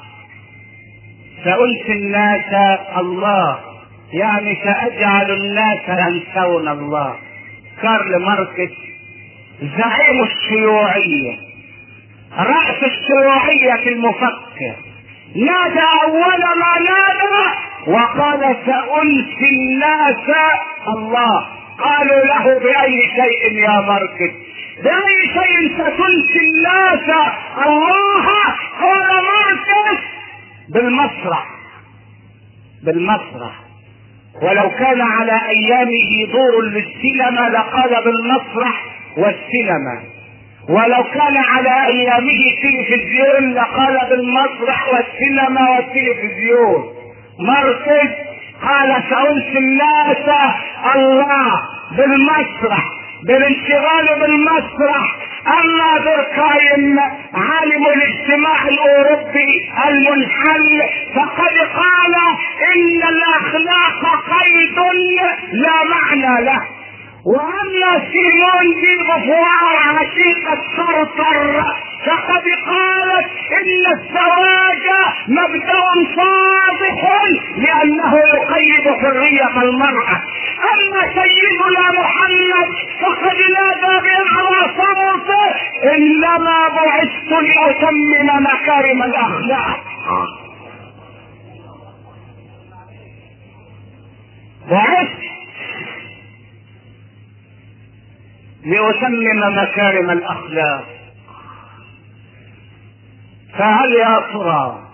[SPEAKER 1] سأنسي الناس الله، يعني سأجعل الناس ينسون الله. كارل ماركس زعيم الشيوعية، رأس الشيوعية المفكر، نادى أول ما نادى وقال سأنسي الناس الله. قالوا له بأي شيء يا ماركس؟ بأي شيء ستنسي الناس الله؟ قال ماركس بالمسرح، بالمسرح. ولو كان على ايامه دور للسينما لقال بالمسرح والسينما، ولو كان على ايامه تلفزيون لقال بالمسرح والسينما والتلفزيون. ماركس قال سأنسي الناس الله بالمسرح، بالانشغال بالمسرح. اما دوركايم عالم الاجتماع الاوروبي المنحل فقد قال ان الاخلاق قيد لا معنى له. واما سيمون دي بوفوار عشيقة سارتر فقد قالت ان الزواج مبدأ صادق لانه يقيد حرية المرأة. اما سيدنا محمد فقد نادى باعلى صوته انما بعثت لاتمم مكارم الاخلاق. بعثت لأتمم مكارم الأخلاق. فهل يا ترى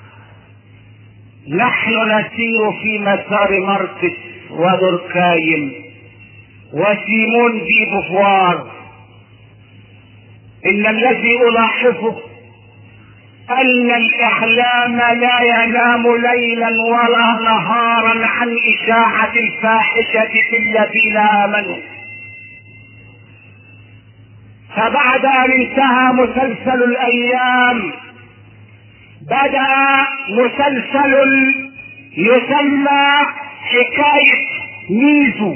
[SPEAKER 1] نحن نسير في مسار ماركس ودوركايم وسيمون دي بوفوار؟ إن الذي ألاحظه أن الإعلام لا ينام ليلا ولا نهارا عن إشاعة الفاحشة في الذين آمنوا. فبعد ان انتهى مسلسل الايام بدأ مسلسل يسمى حكاية ميزو.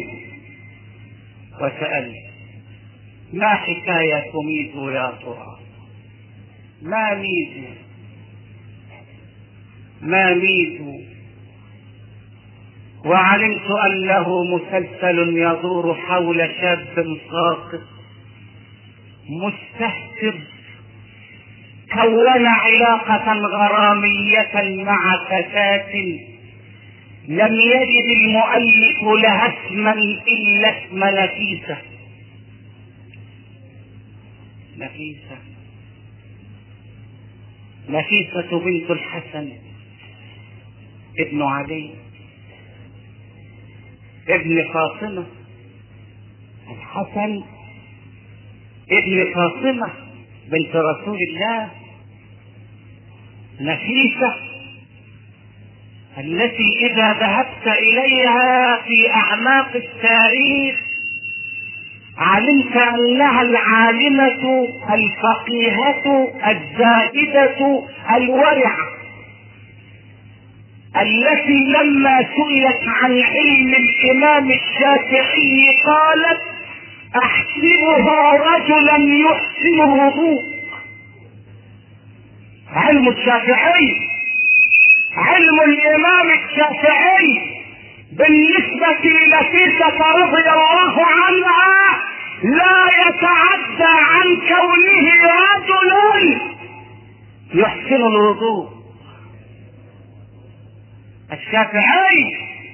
[SPEAKER 1] وسأل ما حكاية ميزو يا ترى؟ ما ميزو؟ ما ميزو؟ وعلمت انه مسلسل يدور حول شاب ساقط مستهتر كون علاقة غرامية مع فتاة لم يجد المؤلف لها اسما الا اسم نفيسة. نفيسة نفيسة بنت الحسن ابن علي ابن فاطمة. الحسن ابن فاطمة بنت رسول الله. نفيسة التي إذا ذهبت إليها في أعماق التاريخ علمت أنها العالمة الفقيهة الزاهدة الورعة التي لما سئلت عن علم الإمام الشافعي قالت احسبه رجلا يحسن الوضوء. علم الشافعي، علم الامام الشافعي بالنسبة لنفيسة رضي الله عنها لا يتعدى عن كونه رجل يحسن الوضوء. الشافعي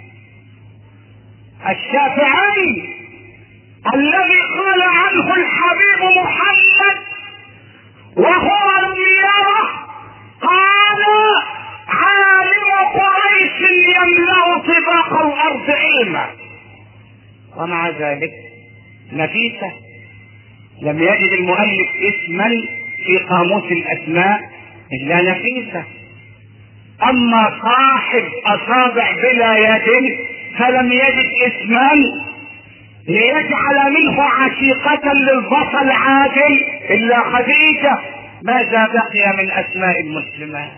[SPEAKER 1] الشافعي الذي قال عنه الحبيب محمد وهو لم يره قال عالم قريش يملأ طباق الارض علما. ومع ذلك نفيسة لم يجد المؤلف اسما في قاموس الاسماء الا نفيسة. اما صاحب اصابع بلا يد فلم يجد اسما ليجعل منه عشيقة للبطل عادل الا خديجة. ماذا بقي من اسماء المسلمات؟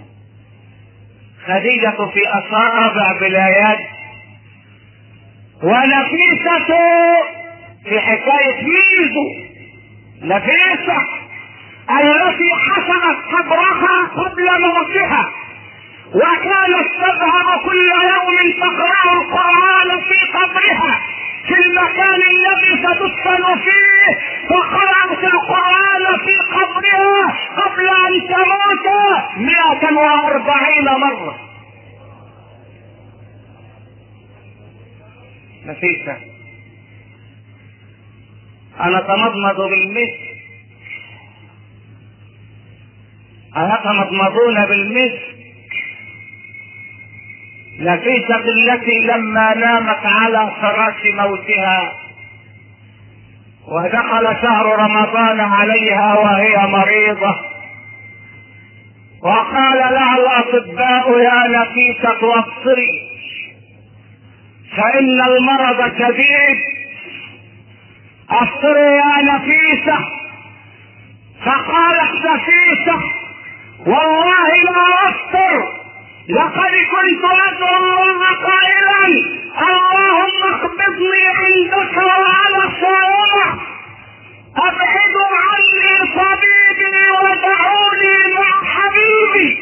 [SPEAKER 1] خديجة في اصابع بلا يد، ونفيسة في حكاية ميزو. نفيسة التي حفرت قبرها قبل موتها، وكانت تذهب كل يوم تقرأ القرآن في قبرها في المكان الذي ستدفن فيه، فقرأت القرآن في قبرها قبل ان تموت مئة واربعين مرة. نفيسة انا تمضمض بالمسك، أيتمضمضون بالمسك. نفيسة التي لما نامت على فراش موتها ودخل شهر رمضان عليها وهي مريضة، وقال لها الأطباء يا نفيسة ابصري فإن المرض شديد، ابصري يا نفيسة. فقالت نفيسة والله لا ابصر، لقد كنت ادعو الله قائلا اللهم اقبضني عندك وعلى الصلاة، ابعدوا عني طبيبي ودعوني مع حبيبي.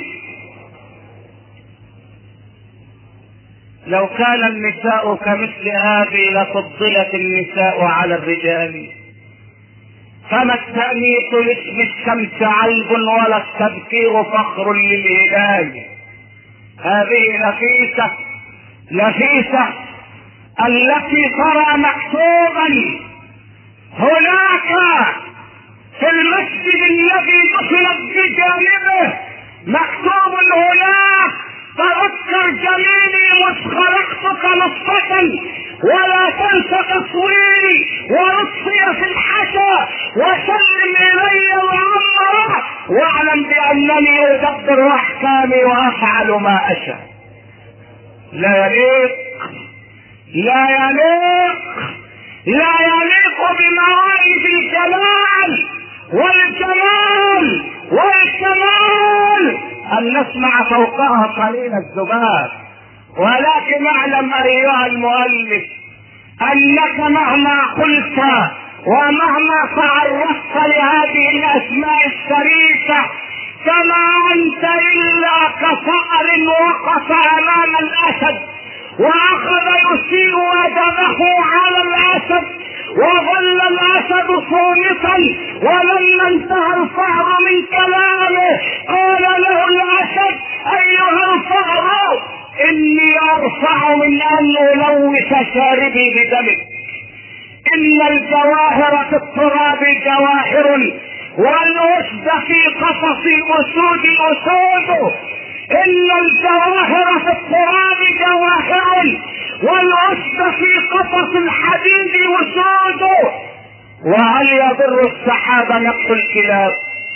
[SPEAKER 1] لو كان النساء كمثل هذه لفضلت النساء على الرجال، فما التأنيث لاسم الشمس عيب ولا التبكير فخر للهلال. هذه نفيسة، نفيسة التي ترى مكتوبا هناك في المسجد الذي دخلت بجانبه مكتوب هناك تذكر جميلي مش خلقتك نصفة ولا تنسى تصويري ورصي في الحشا وسلم الي الامر واعلم بانني ادبر احكامي وافعل ما اشاء. لا يليق، لا يليق، لا يليق بمواعظ الجلال والجمال والكمال ان نسمع فوقها قليل الذباب. ولكن اعلم ايها المؤلف انك مهما قلت ومهما تعرضت لهذه الاسماء الشريفه فما انت الا كفأر وقف امام الاسد واخذ يسيء ادبه على الاسد، وظل الاسد صامتا، ولما انتهى الفأر من كلامه قال له الاسد ايها الفأر اني ارفع من ان الوث شاربي بدمك. ان الجواهر في التراب جواهر والاسد في قفص الاسود اسود. ان الجواهر في التراب جواهر والاسد في قفص الحديد اسود. وهل يضر السحاب نقص الكلاب؟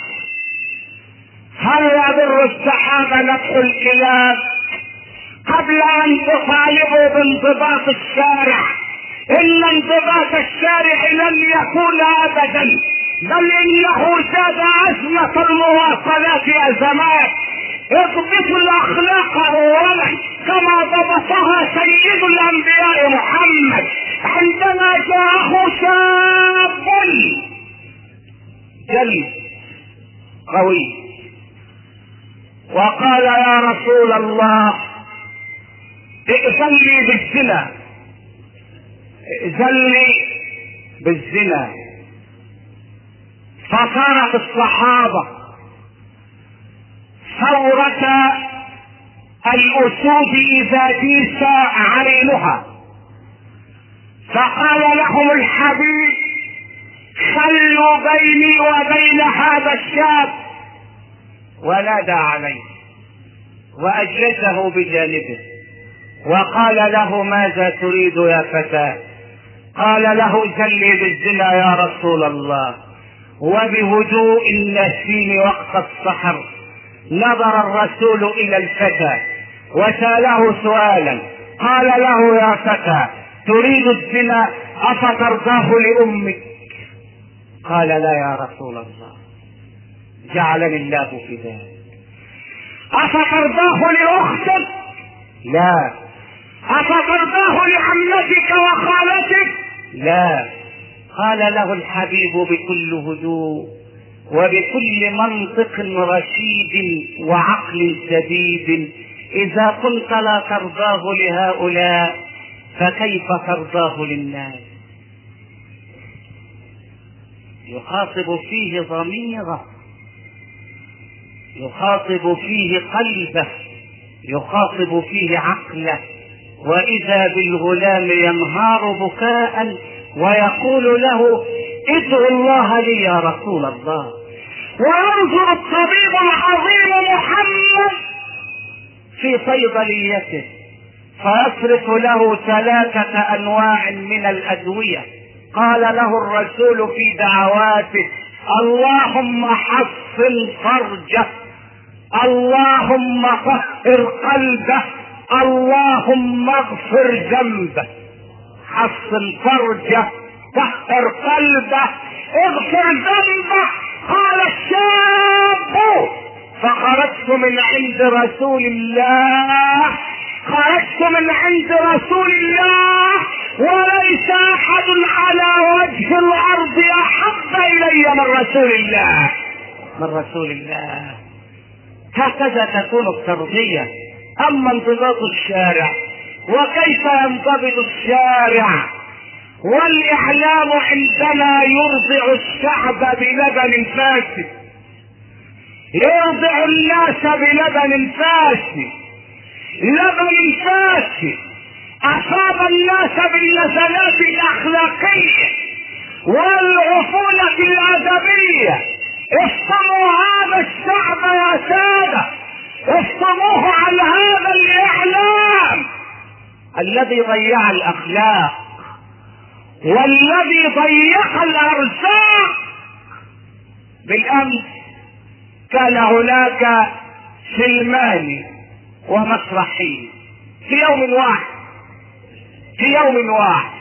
[SPEAKER 1] هل يضر السحاب نقص الكلاب؟ قبل ان تطالبوا بانضباط الشارع، ان انضباط الشارع لن يكون ابدا، بل انه زاد ازمة المواصلات ازمات. اضبطوا الاخلاق اولا كما ضبطها سيد الانبياء محمد عندما جاءه شاب جلد قوي وقال يا رسول الله ائذن لي بالزنا، ائذن لي بالزنا. فصارت الصحابة ثورة الأسود إذا جيس عرينها، فقال لهم الحبيب خلوا بيني وبين هذا الشاب، ونادى عليه وأجلسه بجانبه وقال له ماذا تريد يا فتى؟ قال له زلي بالزنا يا رسول الله. وبهدوء النسيم وقت السحر نظر الرسول الى الفتى وساله سؤالا، قال له يا فتى تريد الزنا افترضاه لامك؟ قال لا يا رسول الله جعلني الله في ذلك. افترضاه لاختك؟ لا. افترضاه لعمتك وخالتك؟ لا. قال له الحبيب بكل هدوء وبكل منطق رشيد وعقل سديد. إذا كنت لا ترضاه لهؤلاء فكيف ترضاه للناس؟ يخاطب فيه ضميره، يخاطب فيه قلبه، يخاطب فيه عقله. وإذا بالغلام ينهار بكاء ويقول له ادعو الله لي يا رسول الله. وينظر الطبيب العظيم محمد في صيدليته فيصرف له ثلاثة أنواع من الأدوية. قال له الرسول في دعواته اللهم حصن فرجه، اللهم طهر قلبه، اللهم اغفر ذنبه. حصن فرجه، طهر قلبه، اغفر ذنبه. قال الشاب فخرجت من عند رسول الله، خرجت من عند رسول الله وليس احد على وجه الارض احب الي من رسول الله، من رسول الله. هكذا تكون التربية. اما انضباط الشارع، وكيف ينضبط الشارع والاعلام عندنا يرضع الشعب بلبن فاسد، يرضع الناس بلبن فاسد، لبن فاسد اصاب الناس بالنزلات الاخلاقيه والعفونه الادبيه. افصلوا هذا الشعب يا ساده، افصلوه عن هذا الاعلام الذي ضيع الاخلاق والذي ضيق الارزاق. بالامس كان هناك فيلمان ومسرحي في يوم واحد، في يوم واحد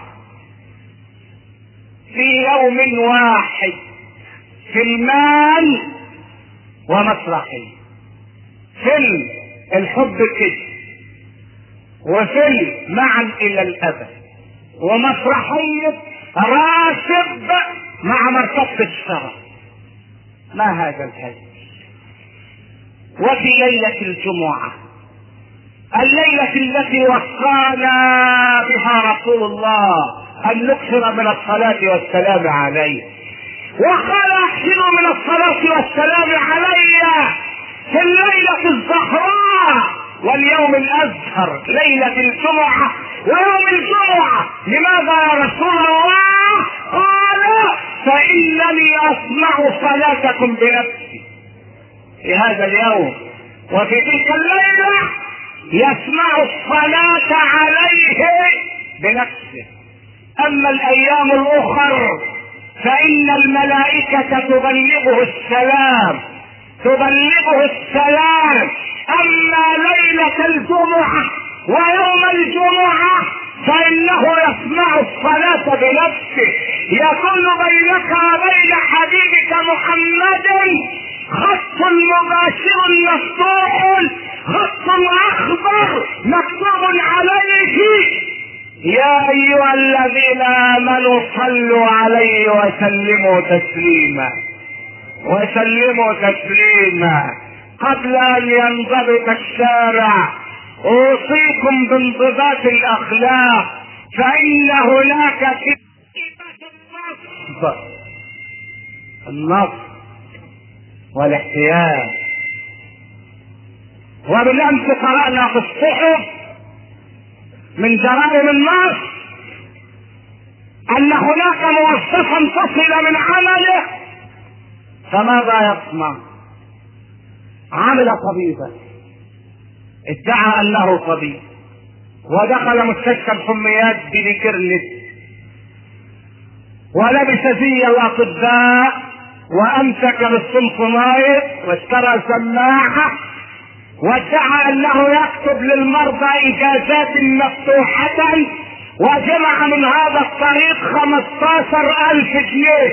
[SPEAKER 1] في يوم واحد فيلمان ومسرحي. فيلم الحب كده، وفيلم معا الى الابد، ومسرحية راسب مع مرتبة الشرف. ما هذا الهدف؟ وفي ليلة الجمعة، الليلة التي وصانا بها رسول الله أن نكثر من الصلاة والسلام عليه، وقال احسنوا من الصلاة والسلام علي في الليلة الزهراء واليوم الأزهر، ليلة الجمعة ويوم الجمعة. لماذا يا رسول الله؟ قال فإنني أسمع صلاتكم بنفسي في هذا اليوم، وفي تلك الليلة يسمع الصلاة عليه بنفسه. أما الأيام الأخر فإن الملائكة تبلغه السلام، تبلغه السلام. أما ليلة الجمعة ويوم الجمعة فإنه يسمع الصلاة بنفسه. يكون بينك وبين حبيبك محمد خط مباشر مفتوح، خط أخضر مكتوب عليه يا أيها الذين آمنوا صلوا عليه وسلموا تسليما، وسلموا تسليما. قبل أن ينضبط الشارع أوصيكم بانضباط الأخلاق، فإن هناك النصب النصب والاحتيال. وبالأمس قرأنا في الصحف من جرائم النصب أن هناك موظفا فصل من عمله، فماذا يصنع؟ عمل طبيبا، ادعى أنه طبيب، ودخل مستشفى الحميات بذكرنس ولبس زي الأطباء وأمسك بالسمسمايت واشترى سماعة وادعى أنه يكتب للمرضى إجازات مفتوحة، وجمع من هذا الطريق خمسطاشر ألف جنيه.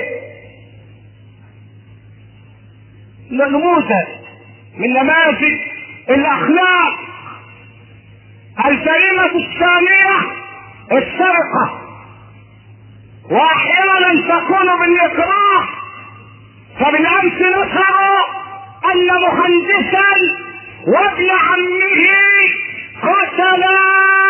[SPEAKER 1] نموذج من نماذج الأخلاق. الجريمة الثانية السرقة، وأحيانا تكون بالإكراه، فبالامس نشروا ان مهندسا وابن عمه قتلا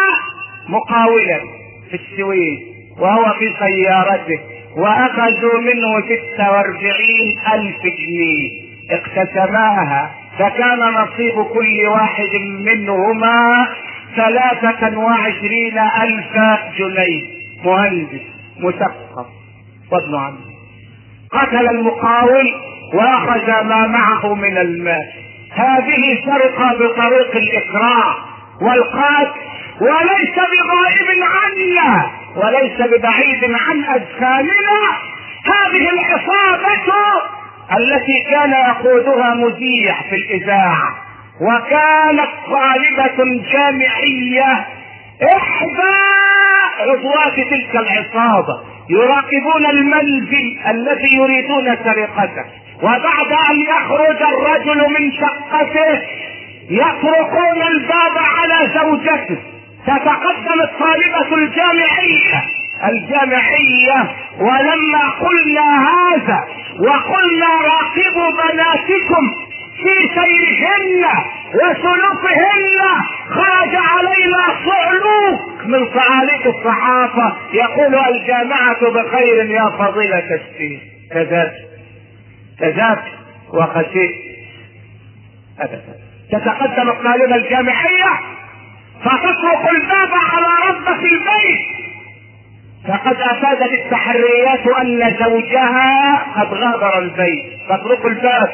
[SPEAKER 1] مقاولا في السويس وهو في سيارته، واخذوا منه ستة واربعين الف جنيه اقتسماها، فكان نصيب كل واحد منهما ثلاثة وعشرين الف جنيه. مهندس مثقف وابن عمه قتل المقاول واخذ ما معه من المال. هذه سرقة بطريق الاكراه والقتل، وليس بغائب عنا وليس ببعيد عن اذهاننا. هذه العصابة التي كان يقودها مذيع في الاذاعة، وكانت طالبة جامعية احدى عضوات تلك العصابة، يراقبون المنزل الذي يريدون سرقته، وبعد ان يخرج الرجل من شقته يطرقون الباب على زوجته. تتقدم الطالبة الجامعية الجامعية ولما قلنا هذا وقلنا راقبوا بناتكم في سيرهن وسلوكهن، خرج علينا صعلوك من صعاليك الصحافة يقول الجامعة بخير يا فضيلة الشيخ. كذبت كذبت وخشيت أبدا. تتقدم الطالبة الجامعية فتطرق الباب على ربة البيت، فقد افادت التحريات ان زوجها قد غادر البيت. تطرق الباب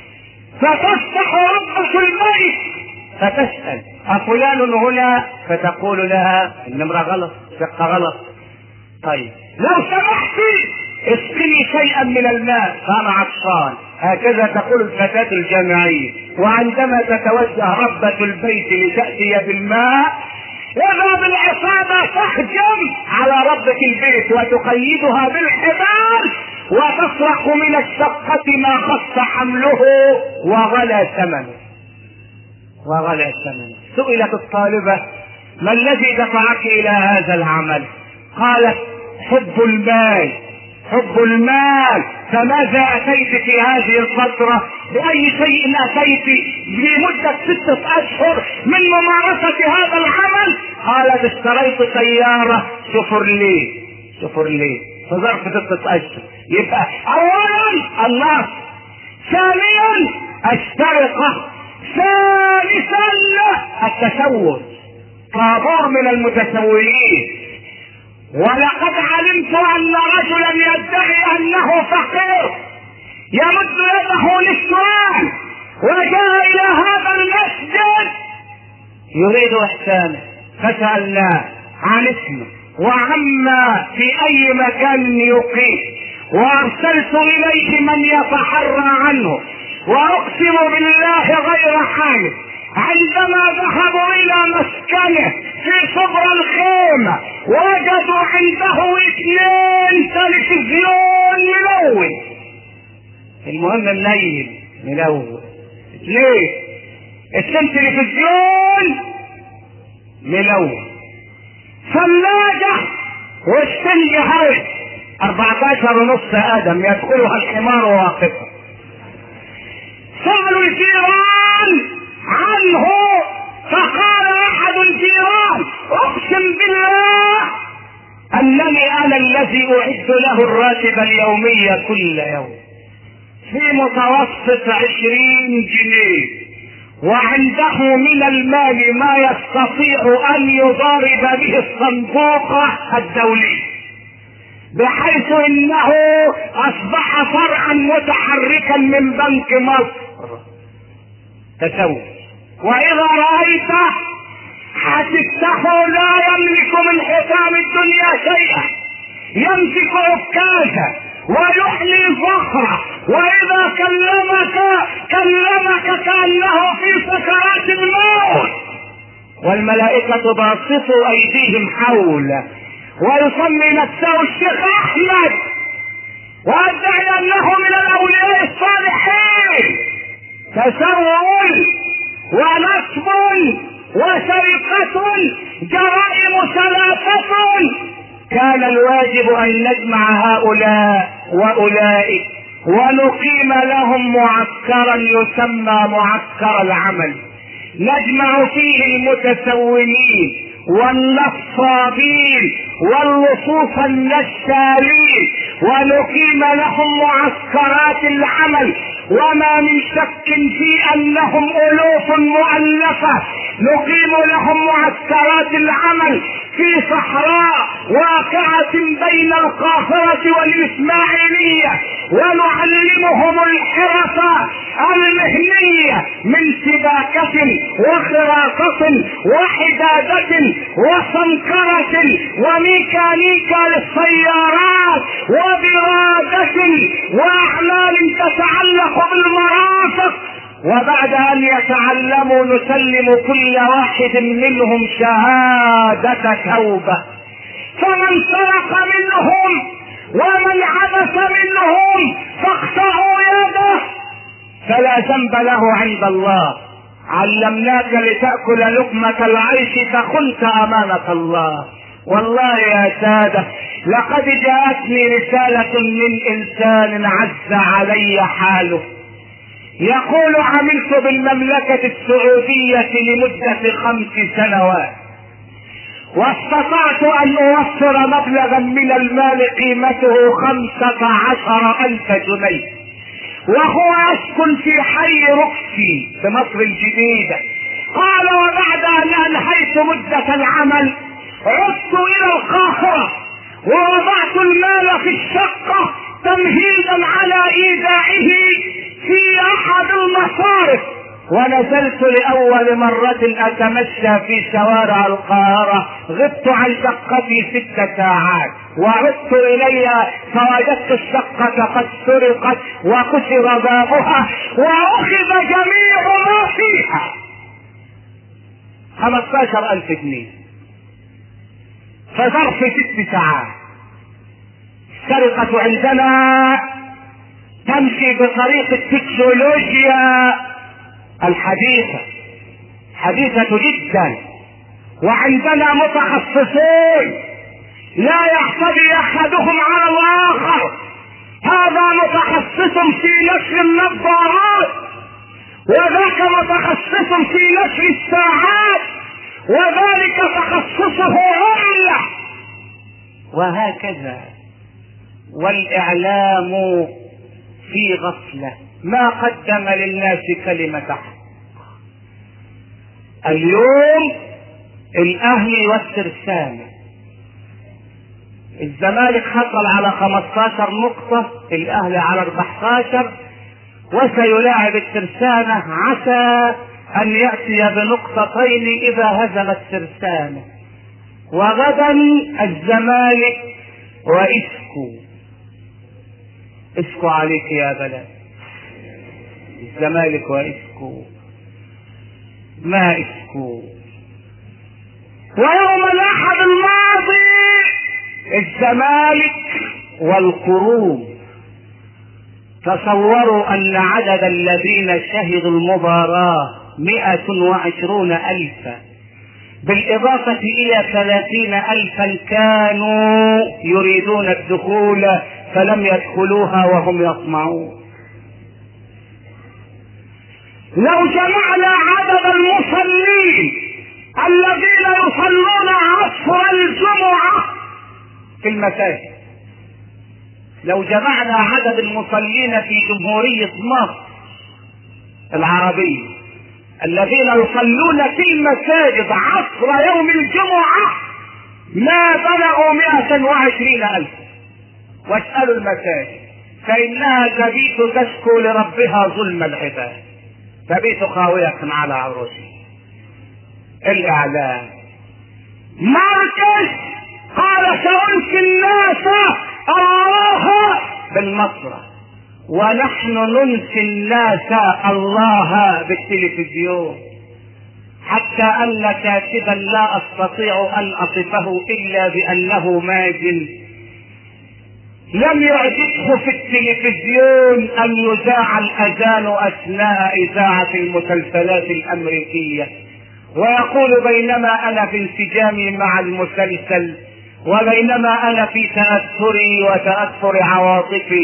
[SPEAKER 1] فتفتح ربة البيت فتسأل أفلان هنا؟ فتقول لها النمرة غلط، شقة غلط. طيب لو سمحتي اسقني شيئا من الماء فانا عطشان. هكذا تقول الفتاة الجامعية. وعندما تتوجه ربة البيت لتأتي بالماء إذا بالعصابة تهجم على ربة البيت وتقيدها بالحبال وتسرق من الشقة ما خص حمله وغلى ثمنه وغلى ثمنه. سئلت الطالبة ما الذي دفعك إلى هذا العمل؟ قالت حب المال حب المال. فماذا أتيت في هذه الفترة؟ بأي شيء أتيت لمدة ستة أشهر من ممارسة هذا العمل؟ قالت اشتريت سيارة شفرليه شفرليه في ظرف ستة أشهر. يبقى أولا النصب، ثانيا السرقة، ثالثا التسول. طابور من المتسولين. ولقد علمت ان رجلا يدعي انه فقير يمد يده للسؤال وجاء الى هذا المسجد يريد احسانه، فسألناه عن اسمه وعما في اي مكان يقيم، وارسلت اليه من يتحرى عنه، واقسم بالله غير حالف عندما ذهبوا الى مسكنه في صدر الخيمة وجدوا عنده اثنين تلفزيون ملون. المهم منيل ملون. ليه؟ اثنين تلفزيون ملون، ثلاجة والسن هاي اربعتاشر ونص ادم يدخلها الحمار واقفة. سألوا الجيران عنه فقال احد الجيران اقسم بالله انني انا الذي اعد له الراتب اليومي كل يوم في متوسط عشرين جنيه، وعنده من المال ما يستطيع ان يضارب به الصندوق الدولي، بحيث انه اصبح فرعا متحركا من بنك مصر. تسوي. واذا رأيت حسبته لا يملك من حطام الدنيا شيئا، يمسك عكازا ويحمي فخرة، واذا كلمك كلمك كأنه في سكرات الموت، والملائكة باسطوا ايديهم حوله، ويسمي نفسه الشيخ احمد وادعي انه من الاولياء الصالحين. تسول ونصب وسرقة جرائم ثلاثة. كان الواجب ان نجمع هؤلاء واولئك ونقيم لهم معسكرا يسمى معسكر العمل، نجمع فيه المتسولين والنصابين واللصوص النشالين، ونقيم لهم معسكرات العمل، وما من شك في انهم الوف مؤلفه. نقيم لهم معسكرات العمل في صحراء واقعه بين القاهره والاسماعيليه، ونعلمهم الحرف المهنيه من سباكه وخراطه وحداده وصنكره وميكانيكا للسيارات وبرادة واعمال تتعلق بالمرافق. وبعد ان يتعلموا نسلم كل واحد منهم شهادة توبة، فمن سرق منهم ومن عبث منهم فاقطعوا يده فلا ذنب له عند الله. علمناك لتأكل لقمة العيش فخنت امانة الله. والله يا سادة لقد جاءتني رسالة من انسان عز علي حاله، يقول عملت بالمملكة السعودية لمدة خمس سنوات، واستطعت ان اوفر مبلغا من المال قيمته خمسة عشر الف جنيه، وهو يسكن في حي ركسي في مصر الجديدة. قال وبعد ان انهيت مدة العمل عدت الى القاهرة ووضعت المال في الشقة تمهيدا على ايداعه في احد المصارف، ونزلت لاول مرة اتمشى في شوارع القاهرة. غبت عن شقتي ست ساعات وعدت اليها فوجدت الشقة قد سرقت وكسر بابها واخذ جميع ما فيها، خمسة عشر الف جنيه في ظرف ست ساعات. السرقة عندنا تمشي بطريق التكنولوجيا الحديثة، حديثة جدا، وعندنا متخصصون لا يحتوي احدهم على الاخر. هذا متخصص في نشر النظارات، وذاك متخصص في نشر الساعات، وذلك تخصصه عملة، وهكذا. والاعلام في غفلة ما قدم للناس كلمة حق. اليوم الاهلي والترسانة، الزمالك حصل على خمسة عشر نقطة، الاهلي على اربعة عشر، وسيلاعب الترسانة عسى ان يأتي بنقطتين اذا هزم الترسانة. وغدا الزمالك واسكو. اسكو عليك يا بلد، الزمالك واسكو ما اسكو. ويوم الاحد الماضي الزمالك والقروم، تصوروا ان عدد الذين شهدوا المباراة مئة وعشرون الفا، بالاضافة الى ثلاثين الفا كانوا يريدون الدخول فلم يدخلوها وهم يطمعون. لو جمعنا عدد المصلين الذين يصلون عصر الجمعة في المساجد، لو جمعنا عدد المصلين في جمهورية مصر العربية الذين يصلون في المساجد عصر يوم الجمعة ما بلغوا مئة وعشرين ألف. واسألوا المساجد فإنها تبيت تشكو لربها ظلم العباد، تبيت خاوية على عروشها. الإعلام مركز قال سألقي الناس الله بالمسرح، ونحن ننسي الناس الله بالتلفزيون، حتى ان كاتبا لا استطيع ان اصفه الا بانه ماجن لم يعجبه في التلفزيون ان يذاع الاذان اثناء اذاعة المسلسلات الامريكية، ويقول بينما انا في انسجامي مع المسلسل وبينما انا في تأثري وتأثر عواطفي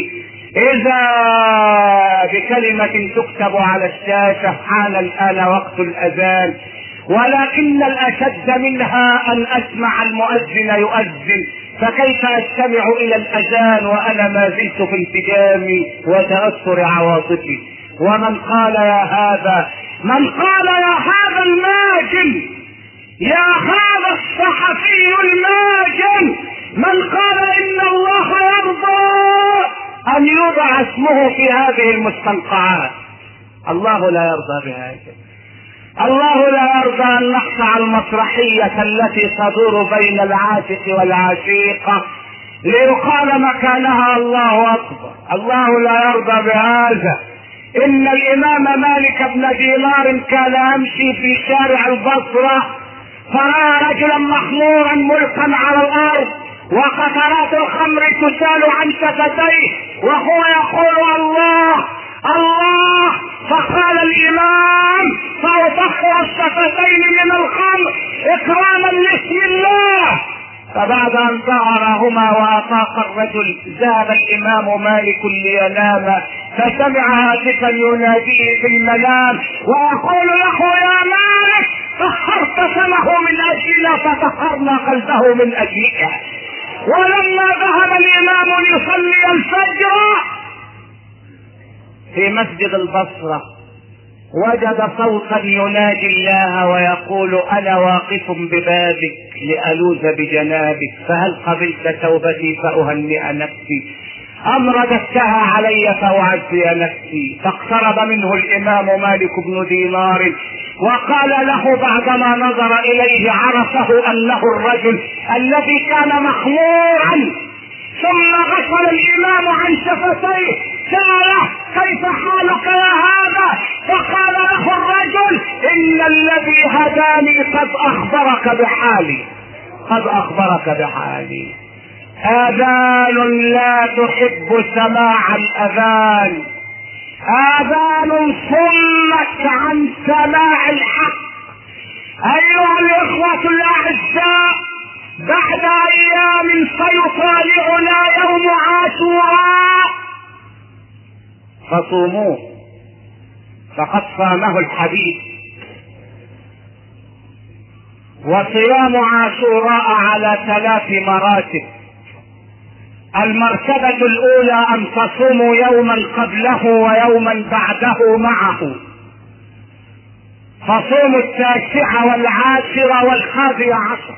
[SPEAKER 1] اذا بكلمة تكتب على الشاشة حان الان وقت الاذان، ولكن الاشد منها ان اسمع المؤذن يؤذن، فكيف استمع الى الاذان وانا ما زلت في انسجامي وتاثر عواطفي. ومن قال يا هذا، من قال يا هذا الماجن، يا هذا الصحفي الماجن، من قال ان الله يرضى ان يوضع اسمه في هذه المستنقعات، الله لا يرضى بهذا. الله لا يرضى ان نقطع المسرحية التي تدور بين العاشق والعشيقة ليقال مكانها الله اكبر. الله لا يرضى بهذا. ان الامام مالك بن دينار كان يمشي في شارع البصرة فرأى رجلا مخمورا ملقا على الارض وقطرات الخمر تسال عن شفتيه وهو يقول الله الله، فقال الامام سأطهر الشفتين من الخمر اكراما لاسم الله. فبعد ان ظهرهما وافاق الرجل ذهب الامام مالك لينام، فسمع هاتفا يناديه في المنام ويقول له يا مالك طهرت سمه من اجلنا فطهرنا قلبه من اجلك. ولما ذهب الامام ليصلي الفجر في مسجد البصرة وجد صوتا ينادي الله ويقول انا واقف ببابك لألوذ بجنابك، فهل قبلت توبتي فأهنئ نفسي ام رددتها علي فأعزي نفسي. فاقترب منه الامام مالك بن دينار وقال له بعدما نظر اليه عرفه انه الرجل الذي كان مخمورا، ثم غسل الامام عن شفتيه سأله كيف حالك يا هذا؟ فقال له الرجل ان الذي هداني قد اخبرك بحالي، قد اخبرك بحالي. اذان لا تحب سماع الاذان، اذان صمت عن سماع الحق. ايها الاخوة الاعزاء، بعد ايام سيطالعنا يوم عاشوراء فصوموه، فقد صامه الحبيب. وصيام عاشوراء على ثلاث مراتب. المرتبة الاولى ان تصوموا يوما قبله ويوما بعده معه، فصوموا التاسعة والعاشرة والحادية عشر،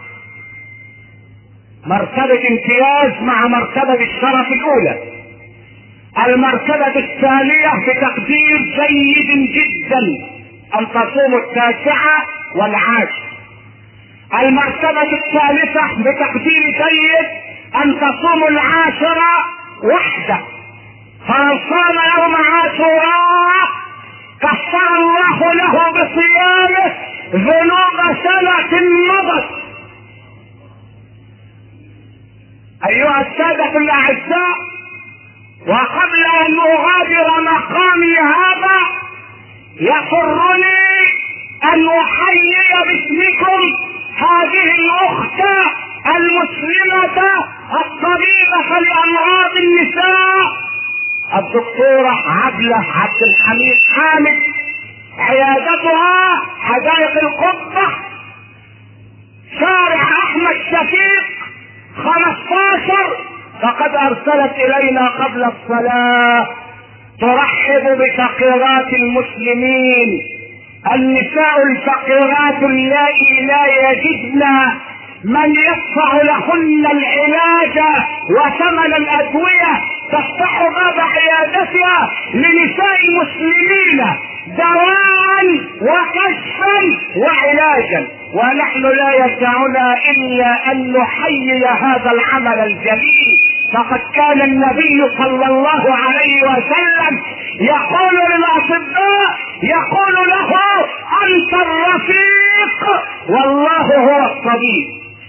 [SPEAKER 1] مرتبة امتياز مع مرتبة الشرف الاولى. المرتبة الثانية بتقدير جيد جدا ان تصوموا التاسعة والعاشرة. المرتبة الثالثة بتقدير جيد ان تصوموا العاشرة وحده، فمن صام يوم عاشوراء كفر الله له بصيامه ذنوب سنة مضت. ايها السادة الاعزاء، وقبل ان اغادر مقامي هذا يسرني ان احيي باسمكم هذه الاخت المسلمة الطبيبة لامراض النساء الدكتورة عبلة عبد الحميد حامد، عيادتها حدائق القبة شارع احمد شفيق خمستاشر. فقد ارسلت الينا قبل الصلاة ترحب بفقيرات المسلمين، النساء الفقيرات اللائي لا يجدن من يدفع لهن العلاج وثمن الادوية، تفتح باب عيادتها لنساء المسلمين دواء وكشفا وعلاجا. ونحن لا يسعنا الا ان نحيي هذا العمل الجليل، فقد كان النبي صلى الله عليه وسلم يقول للاطباء، يقول له انت الرفيق والله هو الطبيب.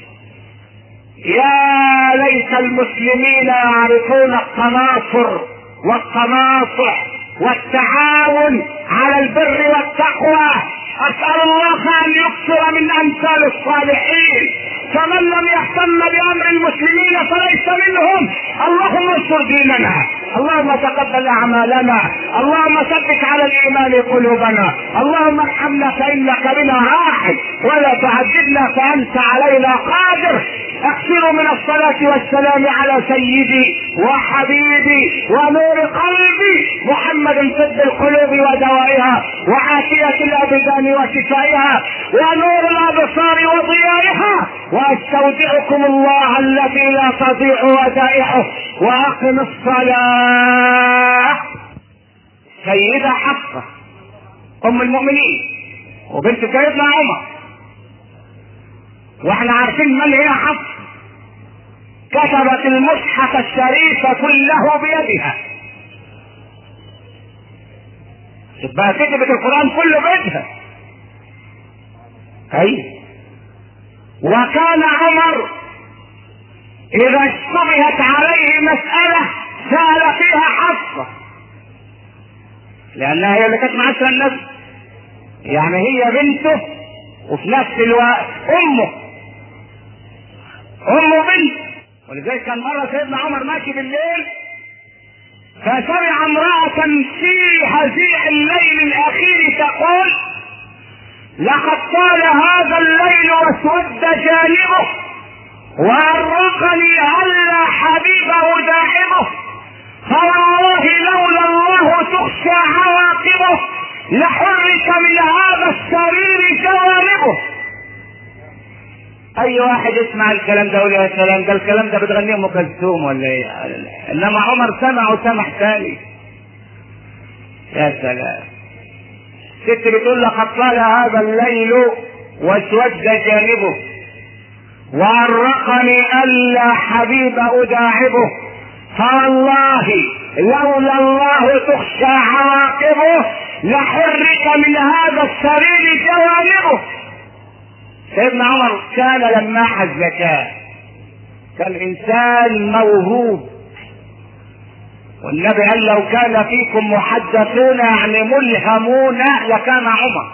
[SPEAKER 1] يا ليت المسلمين يعرفون التناصر والتناصح والتعاون على البر والتقوى. اسأل الله ان يكثر من امثال الصالحين فمن لم يهتم بامر المسلمين فليس منهم. اللهم انصر ديننا، اللهم تقبل اعمالنا، اللهم ثبت على الايمان قلوبنا، اللهم ارحمنا فانك بنا راحم ولا تعذبنا فانت علينا قادر. اكثروا من الصلاة والسلام على سيدي وحبيبي ونور قلبي محمد، طب القلوب ودوائها وعافية الابدان وشفائها ونور الابصار وضيائها. واستودعكم الله الذي لا تضيع ودائعه. واقم الصلاة. سيدة حفصة ام المؤمنين وبنت سيدنا عمر، واحنا عارفين من هي حفصة، كتبت المصحف الشريف كله بيدها. بقى كتبت القرآن كله بيدها. اي وكان عمر اذا اشتبهت عليه مسألة سأل فيها حفصة، لانها هي اللي كانت معاشرة النبي، يعني هي بنته وفي نفس الوقت امه امه بنت. ولذلك كان مرة سيدنا عمر ماشي بالليل فسمع امرأة في هزيع الليل الاخير تقول: لقد طال هذا الليل واسود جانبه وأرقني هلا حبيب وداعبه، فوالله لولا الله تخشى عواقبه لحرك من هذا السرير جوانبه. اي واحد يسمع الكلام ده يقول يا سلام، ده الكلام ده بتغنيه ام كلثوم ولا ايه؟ انما عمر سمع وسمع ثاني. يا سلام. ست بتقول: لقد طال هذا الليل واسود جانبه وأرقني ألا حبيب أداعبه، فوالله لولا الله تخشى عواقبه لحرك من هذا السرير جوانبه. سيدنا عمر كان لماح الذكاء، كان إنسان موهوب، والنبي قال: لو كان فيكم محدثون يعني ملهمون لكان عمر.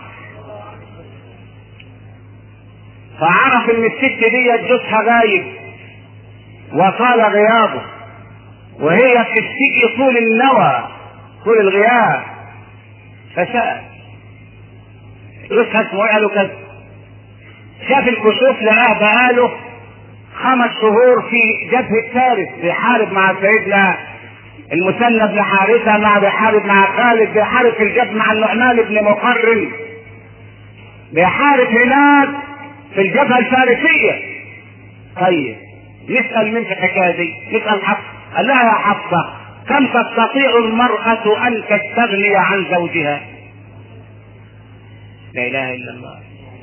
[SPEAKER 1] فعرف ان الست دي جوزها غايب وطال غيابه، وهي بتشتكي طول النوى طول الغياب، فسأل جوزها اسمه ايه؟ قالوا كذا. شاف الكشوف لقاه بقاله خمس شهور في جبهة فارس بيحارب مع سيدنا المثنى بن حارثة، مع بيحارب مع خالد، بيحارب في الجبهة مع النعمان بن مقرن، بيحارب هناك في الجبهة الفارسية. طيب نسأل من في الحكاية دي، نسأل حفصة. قال لها: يا حفصة، كم تستطيع المرأة أن تستغني عن زوجها؟ لا إله إلا الله.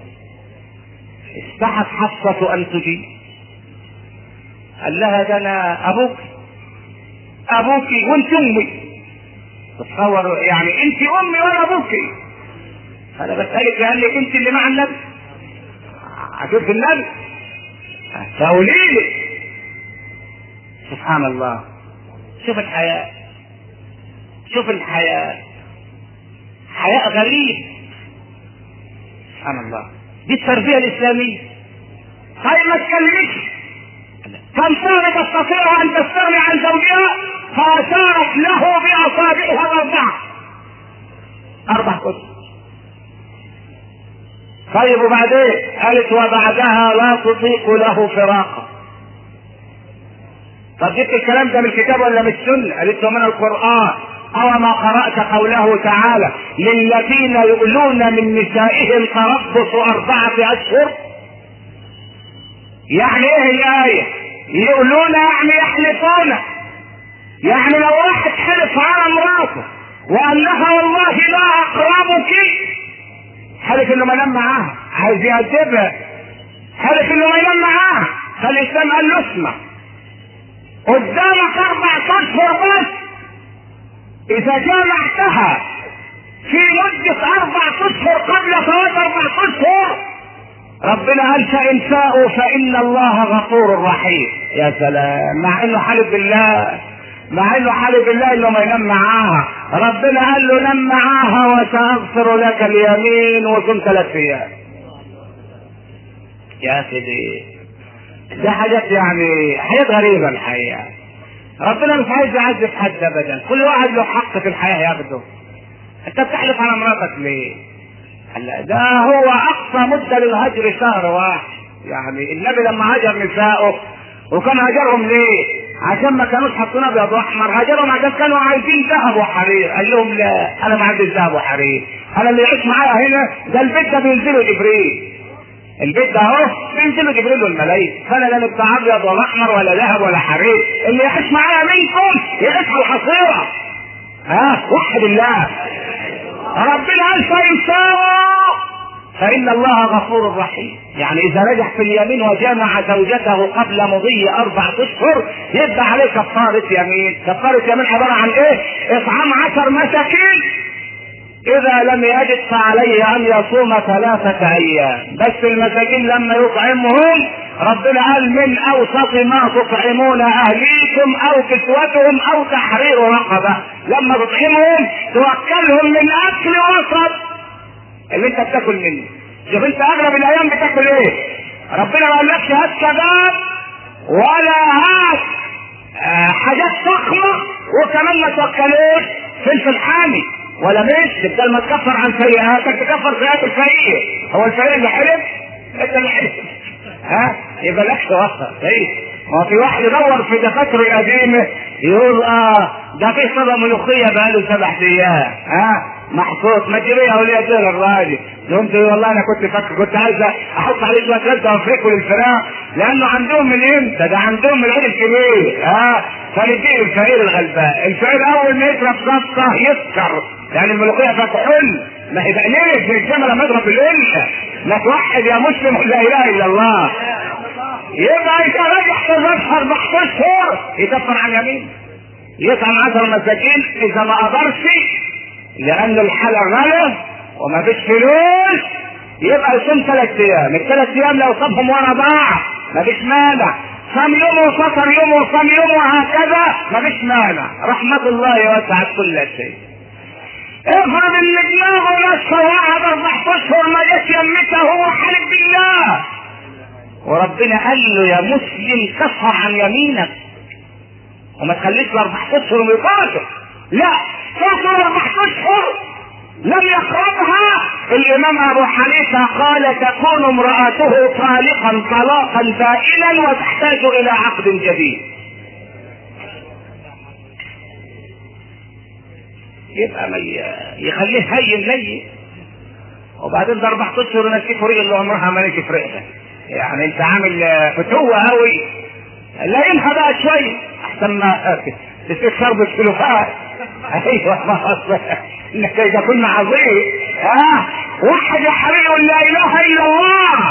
[SPEAKER 1] استحت حفصة أن تجيب. قال لها: ده أنا أبوك أبوك وأنت أمي. تصور يعني أنت أمي وأنا أبوك. أنا بسألك لأنك أنت اللي مع النبي، هتشوف النبي فقولي لي. سبحان الله. شوف الحياة، شوف الحياة، حياة غريب. سبحان الله. دي التربية الإسلامية. طيب ما تكلمش. كم سنة تستطيع أن تستغني عن زوجها؟ فأشارت له بأصابعها الأربعة، أربع كتب. طيب وبعدين؟ قالت: وبعدها لا تطيق له فراقا. طب جبت الكلام ده من الكتاب ولا من السنة؟ قالت له: من القرآن. أو ما قرأت قوله تعالى: للذين يؤلون من نسائهم تربص أربعة أشهر؟ يعني ايه الآية؟ يؤلون يعني يحلفون، يعني لو واحد حلف على مراته وقال لها: والله لا أقربك، حلف انه ما ينام معاها، عايز يأدبها، حلف انه ما ينام معاها، فالإسلام قال له: اسمع، قدامك أربع أشهر بس، إذا جامعتها في مدة أربع أشهر قبل فوات أربع أشهر ربنا قال: فإن فاءوا فإن الله غفور رحيم. يا سلام. مع إنه حلف بالله، مع إنه حلف بالله إنه ما ينام معاها، ربنا قال له: نم معاها وسأغفر لك اليمين، وكنت ثلاث أيام. يا سيدي ده حاجات يعني حاجات غريبة الحقيقة. ربنا مش عايز يعذب حد ابدا، كل واحد له حق في الحياة ياخده. انت بتحلف على مراتك ليه؟ ده هو اقصى مدة للهجر شهر واحد. يعني النبي لما هجر نسائه وكان هجرهم ليه؟ عشان ما كانوش حاطين ابيض واحمر، هجرهم عشان كانوا عايزين ذهب وحرير. قال لهم لا، انا ما عنديش ذهب وحرير، انا اللي يعيش معايا هنا ده البيت ده بينزلوا جبريل، البيت ده اهو بينزلوا جبريل والملايكه، فانا لا بتاع ابيض ولا احمر ولا ذهب ولا حرير، اللي يعيش معايا منكم يعيش على الحصيره. ها وحد الله. ربنا قال فإن شاءوا فإن الله غفور رحيم. يعني إذا رجع في اليمين وجامع زوجته قبل مضي أربعة أشهر يبقى عليه كفارة يمين. كفارة يمين عبارة عن إيه؟ إطعام عشر مساكين، إذا لم يجد فعليه أن يصوم ثلاثة أيام. بس المساكين لما يطعمهم ربنا قال من أوسط ما تطعمون أهليكم أو كسوتهم أو تحرير رقبة. لما تطعمهم توكلهم من أكل وسط اللي أنت بتاكل منه. شوف أنت أغلب الأيام بتاكل إيه؟ ربنا ما قالكش هات كباب ولا هات آه حاجات فخمة، وكمان ما توكلوش فلفل حامي ولا مش بدل ما تكفر عن سيئاتك تكفر سيئات الفقير. هو الفقير اللي حلف؟ انت اللي حلف. ها يبقى لك توفر كويس. ما في واحد يدور في دفاتره القديمه يقول اه ده في صدى ملوخيه بقاله سبع ايام ها محطوط ما تجيبيها وليه كده الراجل. قلت والله انا كنت فاكر كنت عايز احط عليه شويه رده وافريكو للفراخ لانه عندهم من امتى؟ ده عندهم من العيد الكبير. ها فنديه الفقير الغلبان. الفقير اول ما يضرب صفقه يسكر، يعني الملوخيه فتحل ما هي بقليش الجمل لما يضرب القلة. ما توحد يا مسلم لا اله الا الله. يبقى اذا رجع في اربع اشهر يكفر عن يمين، يطعم عشر مساكين اذا ما قدرش لان الحاله غلا وما فيش فلوس يبقى يصوم ثلاث ايام. الثلاث ايام لو صامهم ورا بعض ما فيش مانع، صام يوم وفطر يوم وصام يوم وهكذا ما فيش مانع. رحمه الله وسعت كل شيء. افرض ان دماغه نصف واحد اربع اشهر ما جاش يمته هو حلف بالله وربنا قال له يا مسلم كفر عن يمينك وما تخليش الاربع اشهر ويقاتل. لا فوق الاربع اشهر لم يقربها. الامام ابو حنيفه قال تكون امراته طالقا طلاقا بائنا وتحتاج الى عقد جديد. يبقى ما يخليه هين لي وبعدين ده اربع اشهر نسيت فريق اللي عمرها ما نسيت فريقها. يعني انت عامل فتوه قوي. لا ينهى بقى شويه احسن ما تسيب شرب السلوفات. ايوه ما اصلا انك اذا كنا عظيم ها وحد يا حبيبي لا اله الا الله.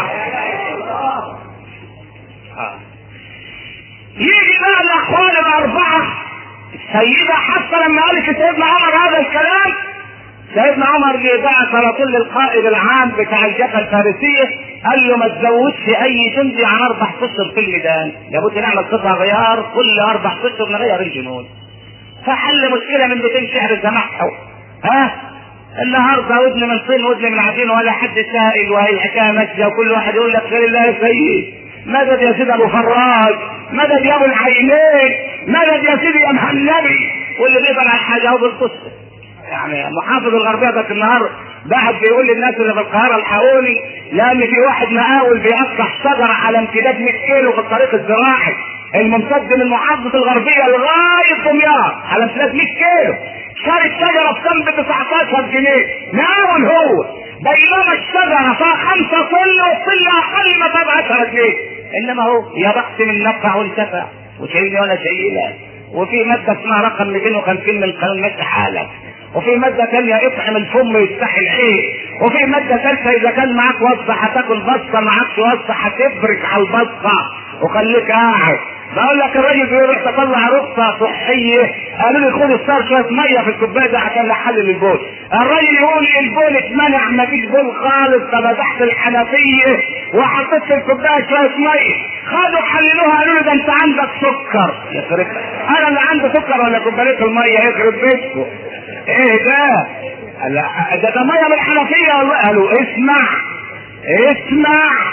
[SPEAKER 1] يجي بقى الاخوان الاربعه. السيدة حتى لما قالت سيدنا عمر هذا الكلام، سيدنا عمر اللي بعث على طول للقائد العام بتاع الجبهة الفارسية قال له ما تزودش اي جندي عن اربع اشهر في الميدان، لابد نعمل قطع غيار كل اربع اشهر نغير الجنود. فحل مشكلة من مئتين شهر سمحوا. ها النهارده ودن من صين ودن من عجين ولا حد سائل وهي الحكايه ماشيه وكل واحد يقول لك خير الله يا سيد، مدد يا سيدي ابو فراج، مدد يا ابو العينين، مدد يا سيدي يا مهلبي، واللي بيقدر على حاجه هو بالقصه. يعني محافظ الغربيه ده النهار بعد بيقول للناس اللي في القاهره الحقوني لان في واحد مقاول بيقطع شجره على امتداد مئة كيلو في الطريق الزراعي الممتد من محافظه الغربيه لغايه دمياط على امتداد مئة كيلو، شاري الشجره بكم تسعتاشر جنيه مقاول هو، بينما الشجره فيها خمسة طن والطن اقل ما تبقى عشرة جنيه، انما هو يا بخت من نفع وانتفع وشيلني وانا شيلك. وفي ماده اسمها رقم مئتين وخمسين من قانون مد حالك، وفي ماده ثانيه اطعم الفم يفتح العين، وفي ماده ثالثه اذا كان معاك وصفه هتاكل بصه، معاكش وصفه هتفرك على البصه وخليك قاعد. بقول لك الراجل بيروح تطلع رخصه صحيه قالوا لي خد الصار شويه ميه في الكوبايه ده عشان نحلل البول. الراجل يقول البول اتمنع ما فيش بول خالص، ففتحت الحنفيه وحطيت في الكوبايه شويه ميه، خدوا حللوها قالوا لي ده انت عندك سكر. يخرب انا اللي عندي سكر ولا كوبايه الميه؟ يخرب بيتكم. ايه ده؟ ده ده ميه من الحنفيه والله. قالوا اسمع اسمع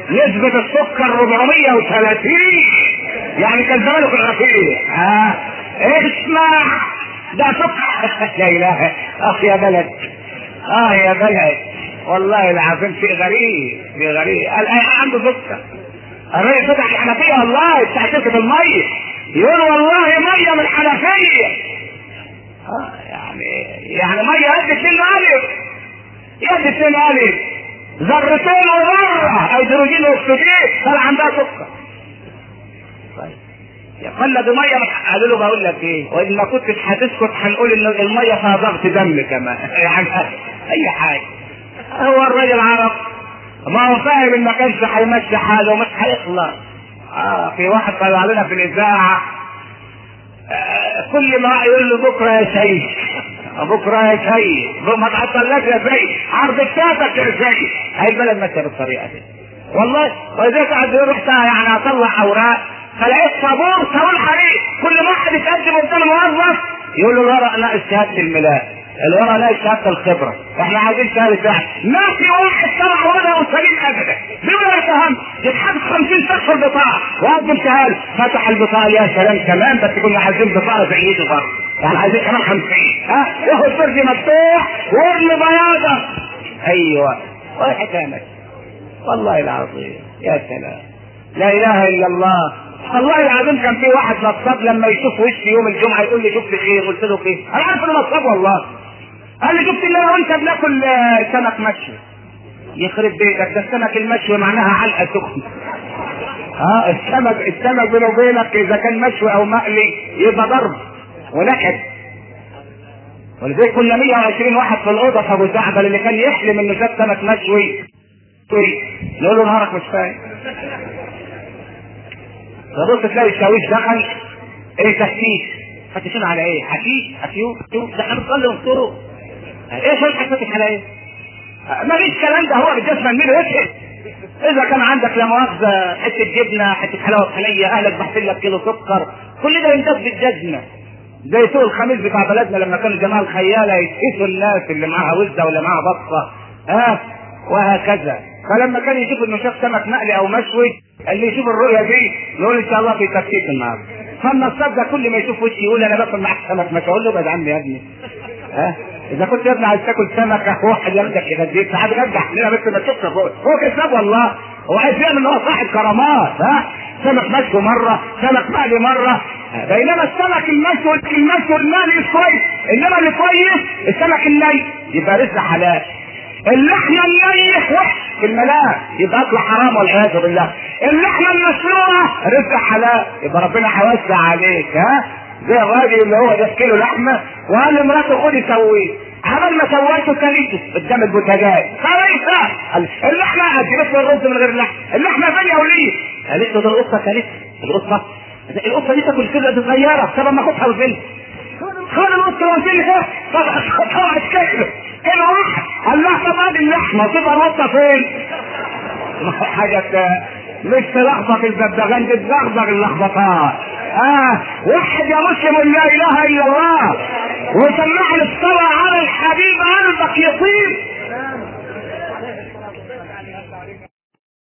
[SPEAKER 1] نسبة السكر أربعمية وثلاثين، يعني كان زمانه في الرفيق. ها اسمع ده سكر. لا اله. اخ يا بلد، اه يا بلد، والله العظيم شيء غريب شيء غريب. قال عنده سكر. الراجل فتح الحنفيه والله بتاع شركه الميه، يقول والله ميه من الحنفيه. اه يعني يعني ميه قد اتنين الف، قد اتنين الف، ذرتين وذره هيدروجين واكسجين، طلع عندها سكر. طيب يقل بميه من، قالوا له بقول لك ايه، وان ما كنتش هتسكت هنقول ان الميه فيها ضغط دم كمان. يعني اي حاجه. هو الراجل عرب، ما هو فاهم ان ما كانش هيمشي حاله ومش هيخلص. اه في واحد طلع لنا في الاذاعه، آه كل ما يقول له بكره يا شيخ، بكره يا شيخ، ما تعطلناش يا شيخ، عرض كتابك يا شيخ. هاي البلد ماشيه بالطريقه دي والله. واذا قاعد يروح يعني اطلع اوراق، فلقيت طابور طابور حريق، كل واحد يتقدم قدام الموظف يقول له الورق ناقص شهاده الميلاد، الورق ناقص شهاده الخبره، احنا عايزين شهاده واحد. ما في واحد طلع ورقه وسليم ابدا، بيقول يا فهم يتحدث خمسين شخص في البطاقه وقدم شهاده، فتح البطاقه يا سلام كمان، بس كنا عايزين بطاقه زي دي برضه، يعني عايزين كمان خمسين. ها ياخد فرج مفتوح ورن بياضه. ايوه واحد كامل والله العظيم. يا سلام لا اله الا الله. والله العظيم كان في واحد نصاب لما يشوف وشي يوم الجمعه يقول لي شفت ايه؟ قلت له ايه؟ انا عارف انه نصاب والله. قال لي شفت ان انا وانت بناكل سمك مشوي. يخرب بيتك، ده السمك المشوي معناها علقه سخنه. ها السمك السمك بينه وبينك اذا كان مشوي او مقلي يبقى ضرب ونكد. ولذلك كنا مية وعشرين واحد في الاوضه في ابو زعبل اللي كان يحلم انه شاف سمك مشوي نقول له نهارك مش فاهم. تبص تلاقي الشاويش دخل ايه تفتيش، فتشين على ايه؟ حشيش حشيو ده احنا بنصلي ونصوره. ايه شايف حكايتك على ايه؟ ما فيش كلام ده، هو بالجسم مين يسكت. اذا كان عندك لا مؤاخذه حته جبنه حته حلاوه طحينيه اهلك بحثين لك كيلو سكر، كل ده ينتج بالجزمه. زي سوق الخميس بتاع بلدنا لما كانوا الجماعه الخياله يسقسوا الناس اللي معاها وزه ولا معاها بطه، ها وهكذا. فلما كان يشوف انه شاف سمك مقلي او مشوي، اللي يشوف الرؤيه دي يقول ان شاء الله في تفكيك النهارده. فالنصاب ده كل ما يشوف وشي يقول انا باكل معاك سمك مشوي، اقول له ابعد عني يا ابني. ها اذا كنت يا ابني عايز تاكل سمكه واحد ياخدك يغديك، تعال رجع لنا بس ما تشوفش فوق، هو كذاب والله، هو عايز يعمل ان هو صاحب كرامات. ها سمك مشوي مره، سمك مقلي مره، بينما السمك المشوي المشوي المقلي كويس، انما اللي كويس السمك الني يبقى رزق حلال. اللحمه النيح وحش في الملاك يبقى اكل حرام والعياذ بالله. اللحمه المسلوقه رزق حلال يبقى ربنا هيوسع عليك. ها زي الراجل اللي هو ده كيلو لحمه وقال لمراته خدي سويه، عمل ما سويته كلته قدام البوتاجاز، فريسه اللحمه هتجيب الرز من غير لحم، اللحمه غاليه وليه؟ قالت له ده القطه كلت، القطه القطه دي تاكل كده صغيره، طب ما اخدها وزن خد القطه وزن كده طبعا كيلو كيلو واحد. قال لها طب ادي اللحمه تبقى القطه فين؟ حاجه مش تلخبط الببغان دي، تلخبط اللخبطات. اه واحد يا مسلم لا اله الا الله وسمعني الصلاه على الحبيب قلبك يطيب